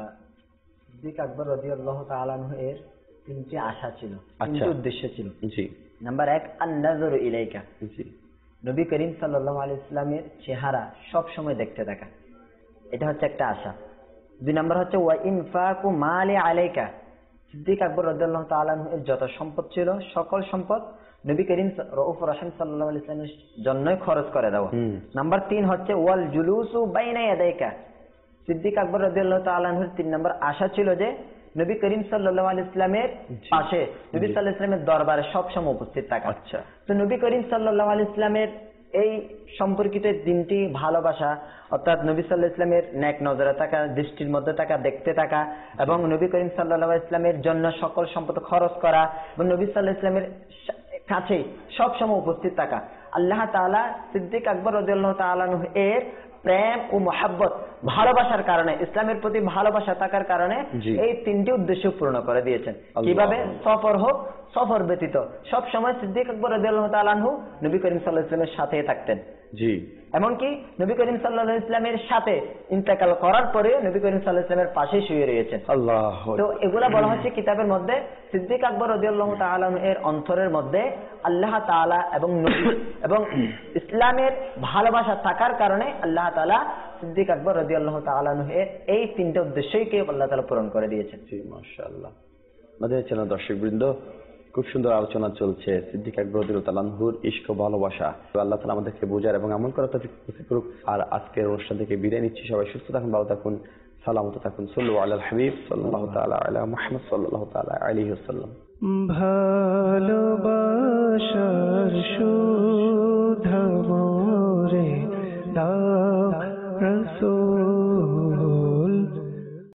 সিদ্দিক আকবর রাদিয়াল্লাহু তাআলা আনহু এর তিনটি আশা ছিল, তিনটি উদ্দেশ্য ছিল। জি। নাম্বার এক, আন-নাযরু ইলাইকা। জি। নবী করিম সাল্লাল্লাহু আলাইহি ওয়াসাল্লামের চেহারা সব সময় দেখতে থাকা, এটা হচ্ছে একটা আশা। দুই নাম্বার হচ্ছে ওয়া ইনফাকু মালি আলাইকা। সিদ্দিক আকবর রাদিয়াল্লাহু তাআলা আনহু এর যত সম্পদ ছিল, সকল সম্পদ নবী করিম রউফ রহিম সাল্লাল্লাহু আলাইহি ওয়াসাল্লামের জন্যই খরচ করে দেওয়া। নাম্বার তিন হচ্ছে ওয়াল জুলুসু বাইনা ইয়াদাইকা। সিদ্দিক আকবর রাদিয়াল্লাহু তাআলা আনহুর তিন নম্বর আশা ছিল যে নবী করিম সাল্লাল্লাহু আলাইহি ওয়াসাল্লামের পাশে, নবী সাল্লাল্লাহু আলাইহি ওয়াসাল্লামের দরবারে সব সময় উপস্থিত থাকা। আচ্ছা। তো নবী করিম সাল্লাল্লাহু আলাইহি ওয়াসাল্লামের এই সম্পর্কিত তিনটি ভালোবাসা, অর্থাৎ নবী সাল্লাল্লাহু আলাইহি ওয়াসাল্লামের নেক নজরে থাকা, দৃষ্টির মধ্যে থাকা, দেখতে থাকা, এবং নবী করিম সাল্লাল্লাহু আলাইহি ওয়াসাল্লামের জন্য সকল সম্পদ খরচ করা এবং নবী সাল্লাল্লাহু আলাইহি ওয়াসাল্লামের কাছে সব সময় উপস্থিত থাকা, আল্লাহ তাআলা সিদ্দিক আকবর রাদিয়াল্লাহু তাআলা আনহু এর প্রেম ও মহব্বত, ভালোবাসার কারণে, ইসলামের প্রতি ভালোবাসা থাকার কারণে এই তিনটি উদ্দেশ্য পূর্ণ করে দিয়েছেন। কিভাবে? সফর হোক, সফর ব্যতীত সব সময় সিদ্দিক আকবর রাদিয়াল্লাহু তাআলা আনহু নবী করিম সাল্লাল্লাহু আলাইহি ওয়াসাল্লামের সাথেই থাকতেন। জি। এমনকি নবী করিম সাল্লাল্লাহু আলাইহি ওয়াসাল্লামের সাথে ইন্তেকাল করার পরে নবী করিম সাল্লাল্লাহু আলাইহি ওয়াসাল্লামের পাশে শুয়ে রয়েছেন। আল্লাহ। তো এগুলা বলা হচ্ছে কিতাবের মধ্যে সিদ্দিক আকবর রাদিয়াল্লাহু তাআলা এর অন্তরের মধ্যে আল্লাহ তাআলা এবং নবী এবং ইসলামের ভালোবাসা থাকার কারণে আল্লাহ তাআলা সিদ্দিক আকবর রাদিয়াল্লাহু তাআলা এর এই তিনটা উদ্দেশ্যকে আল্লাহ তাআলা পূরণ করে দিয়েছেন। জি, মাশাআল্লাহ। আমাদের চ্যানেল দর্শকবৃন্দ, খুব সুন্দর আলোচনা চলছে সিদ্দিক আকবর রাদিয়াল্লাহু তাআলা আনহুর ইশক ও ভালোবাসা। আল্লাহ তাআলা আমাদেরকে বোঝার এবং আমল করার তৌফিক নসিব করুক। আর আজকের অনুষ্ঠান থেকে বিদায় নিচ্ছি। সবাই সুস্থ থাকুন, ভালো থাকুন, সালামত থাকুন। সাল্লু আলাল হাবিব সাল্লাল্লাহু তাআলা আলা মুহাম্মদ সাল্লাল্লাহু তাআলা আলাইহি ওয়াসাল্লাম। ভালোবাসার সুর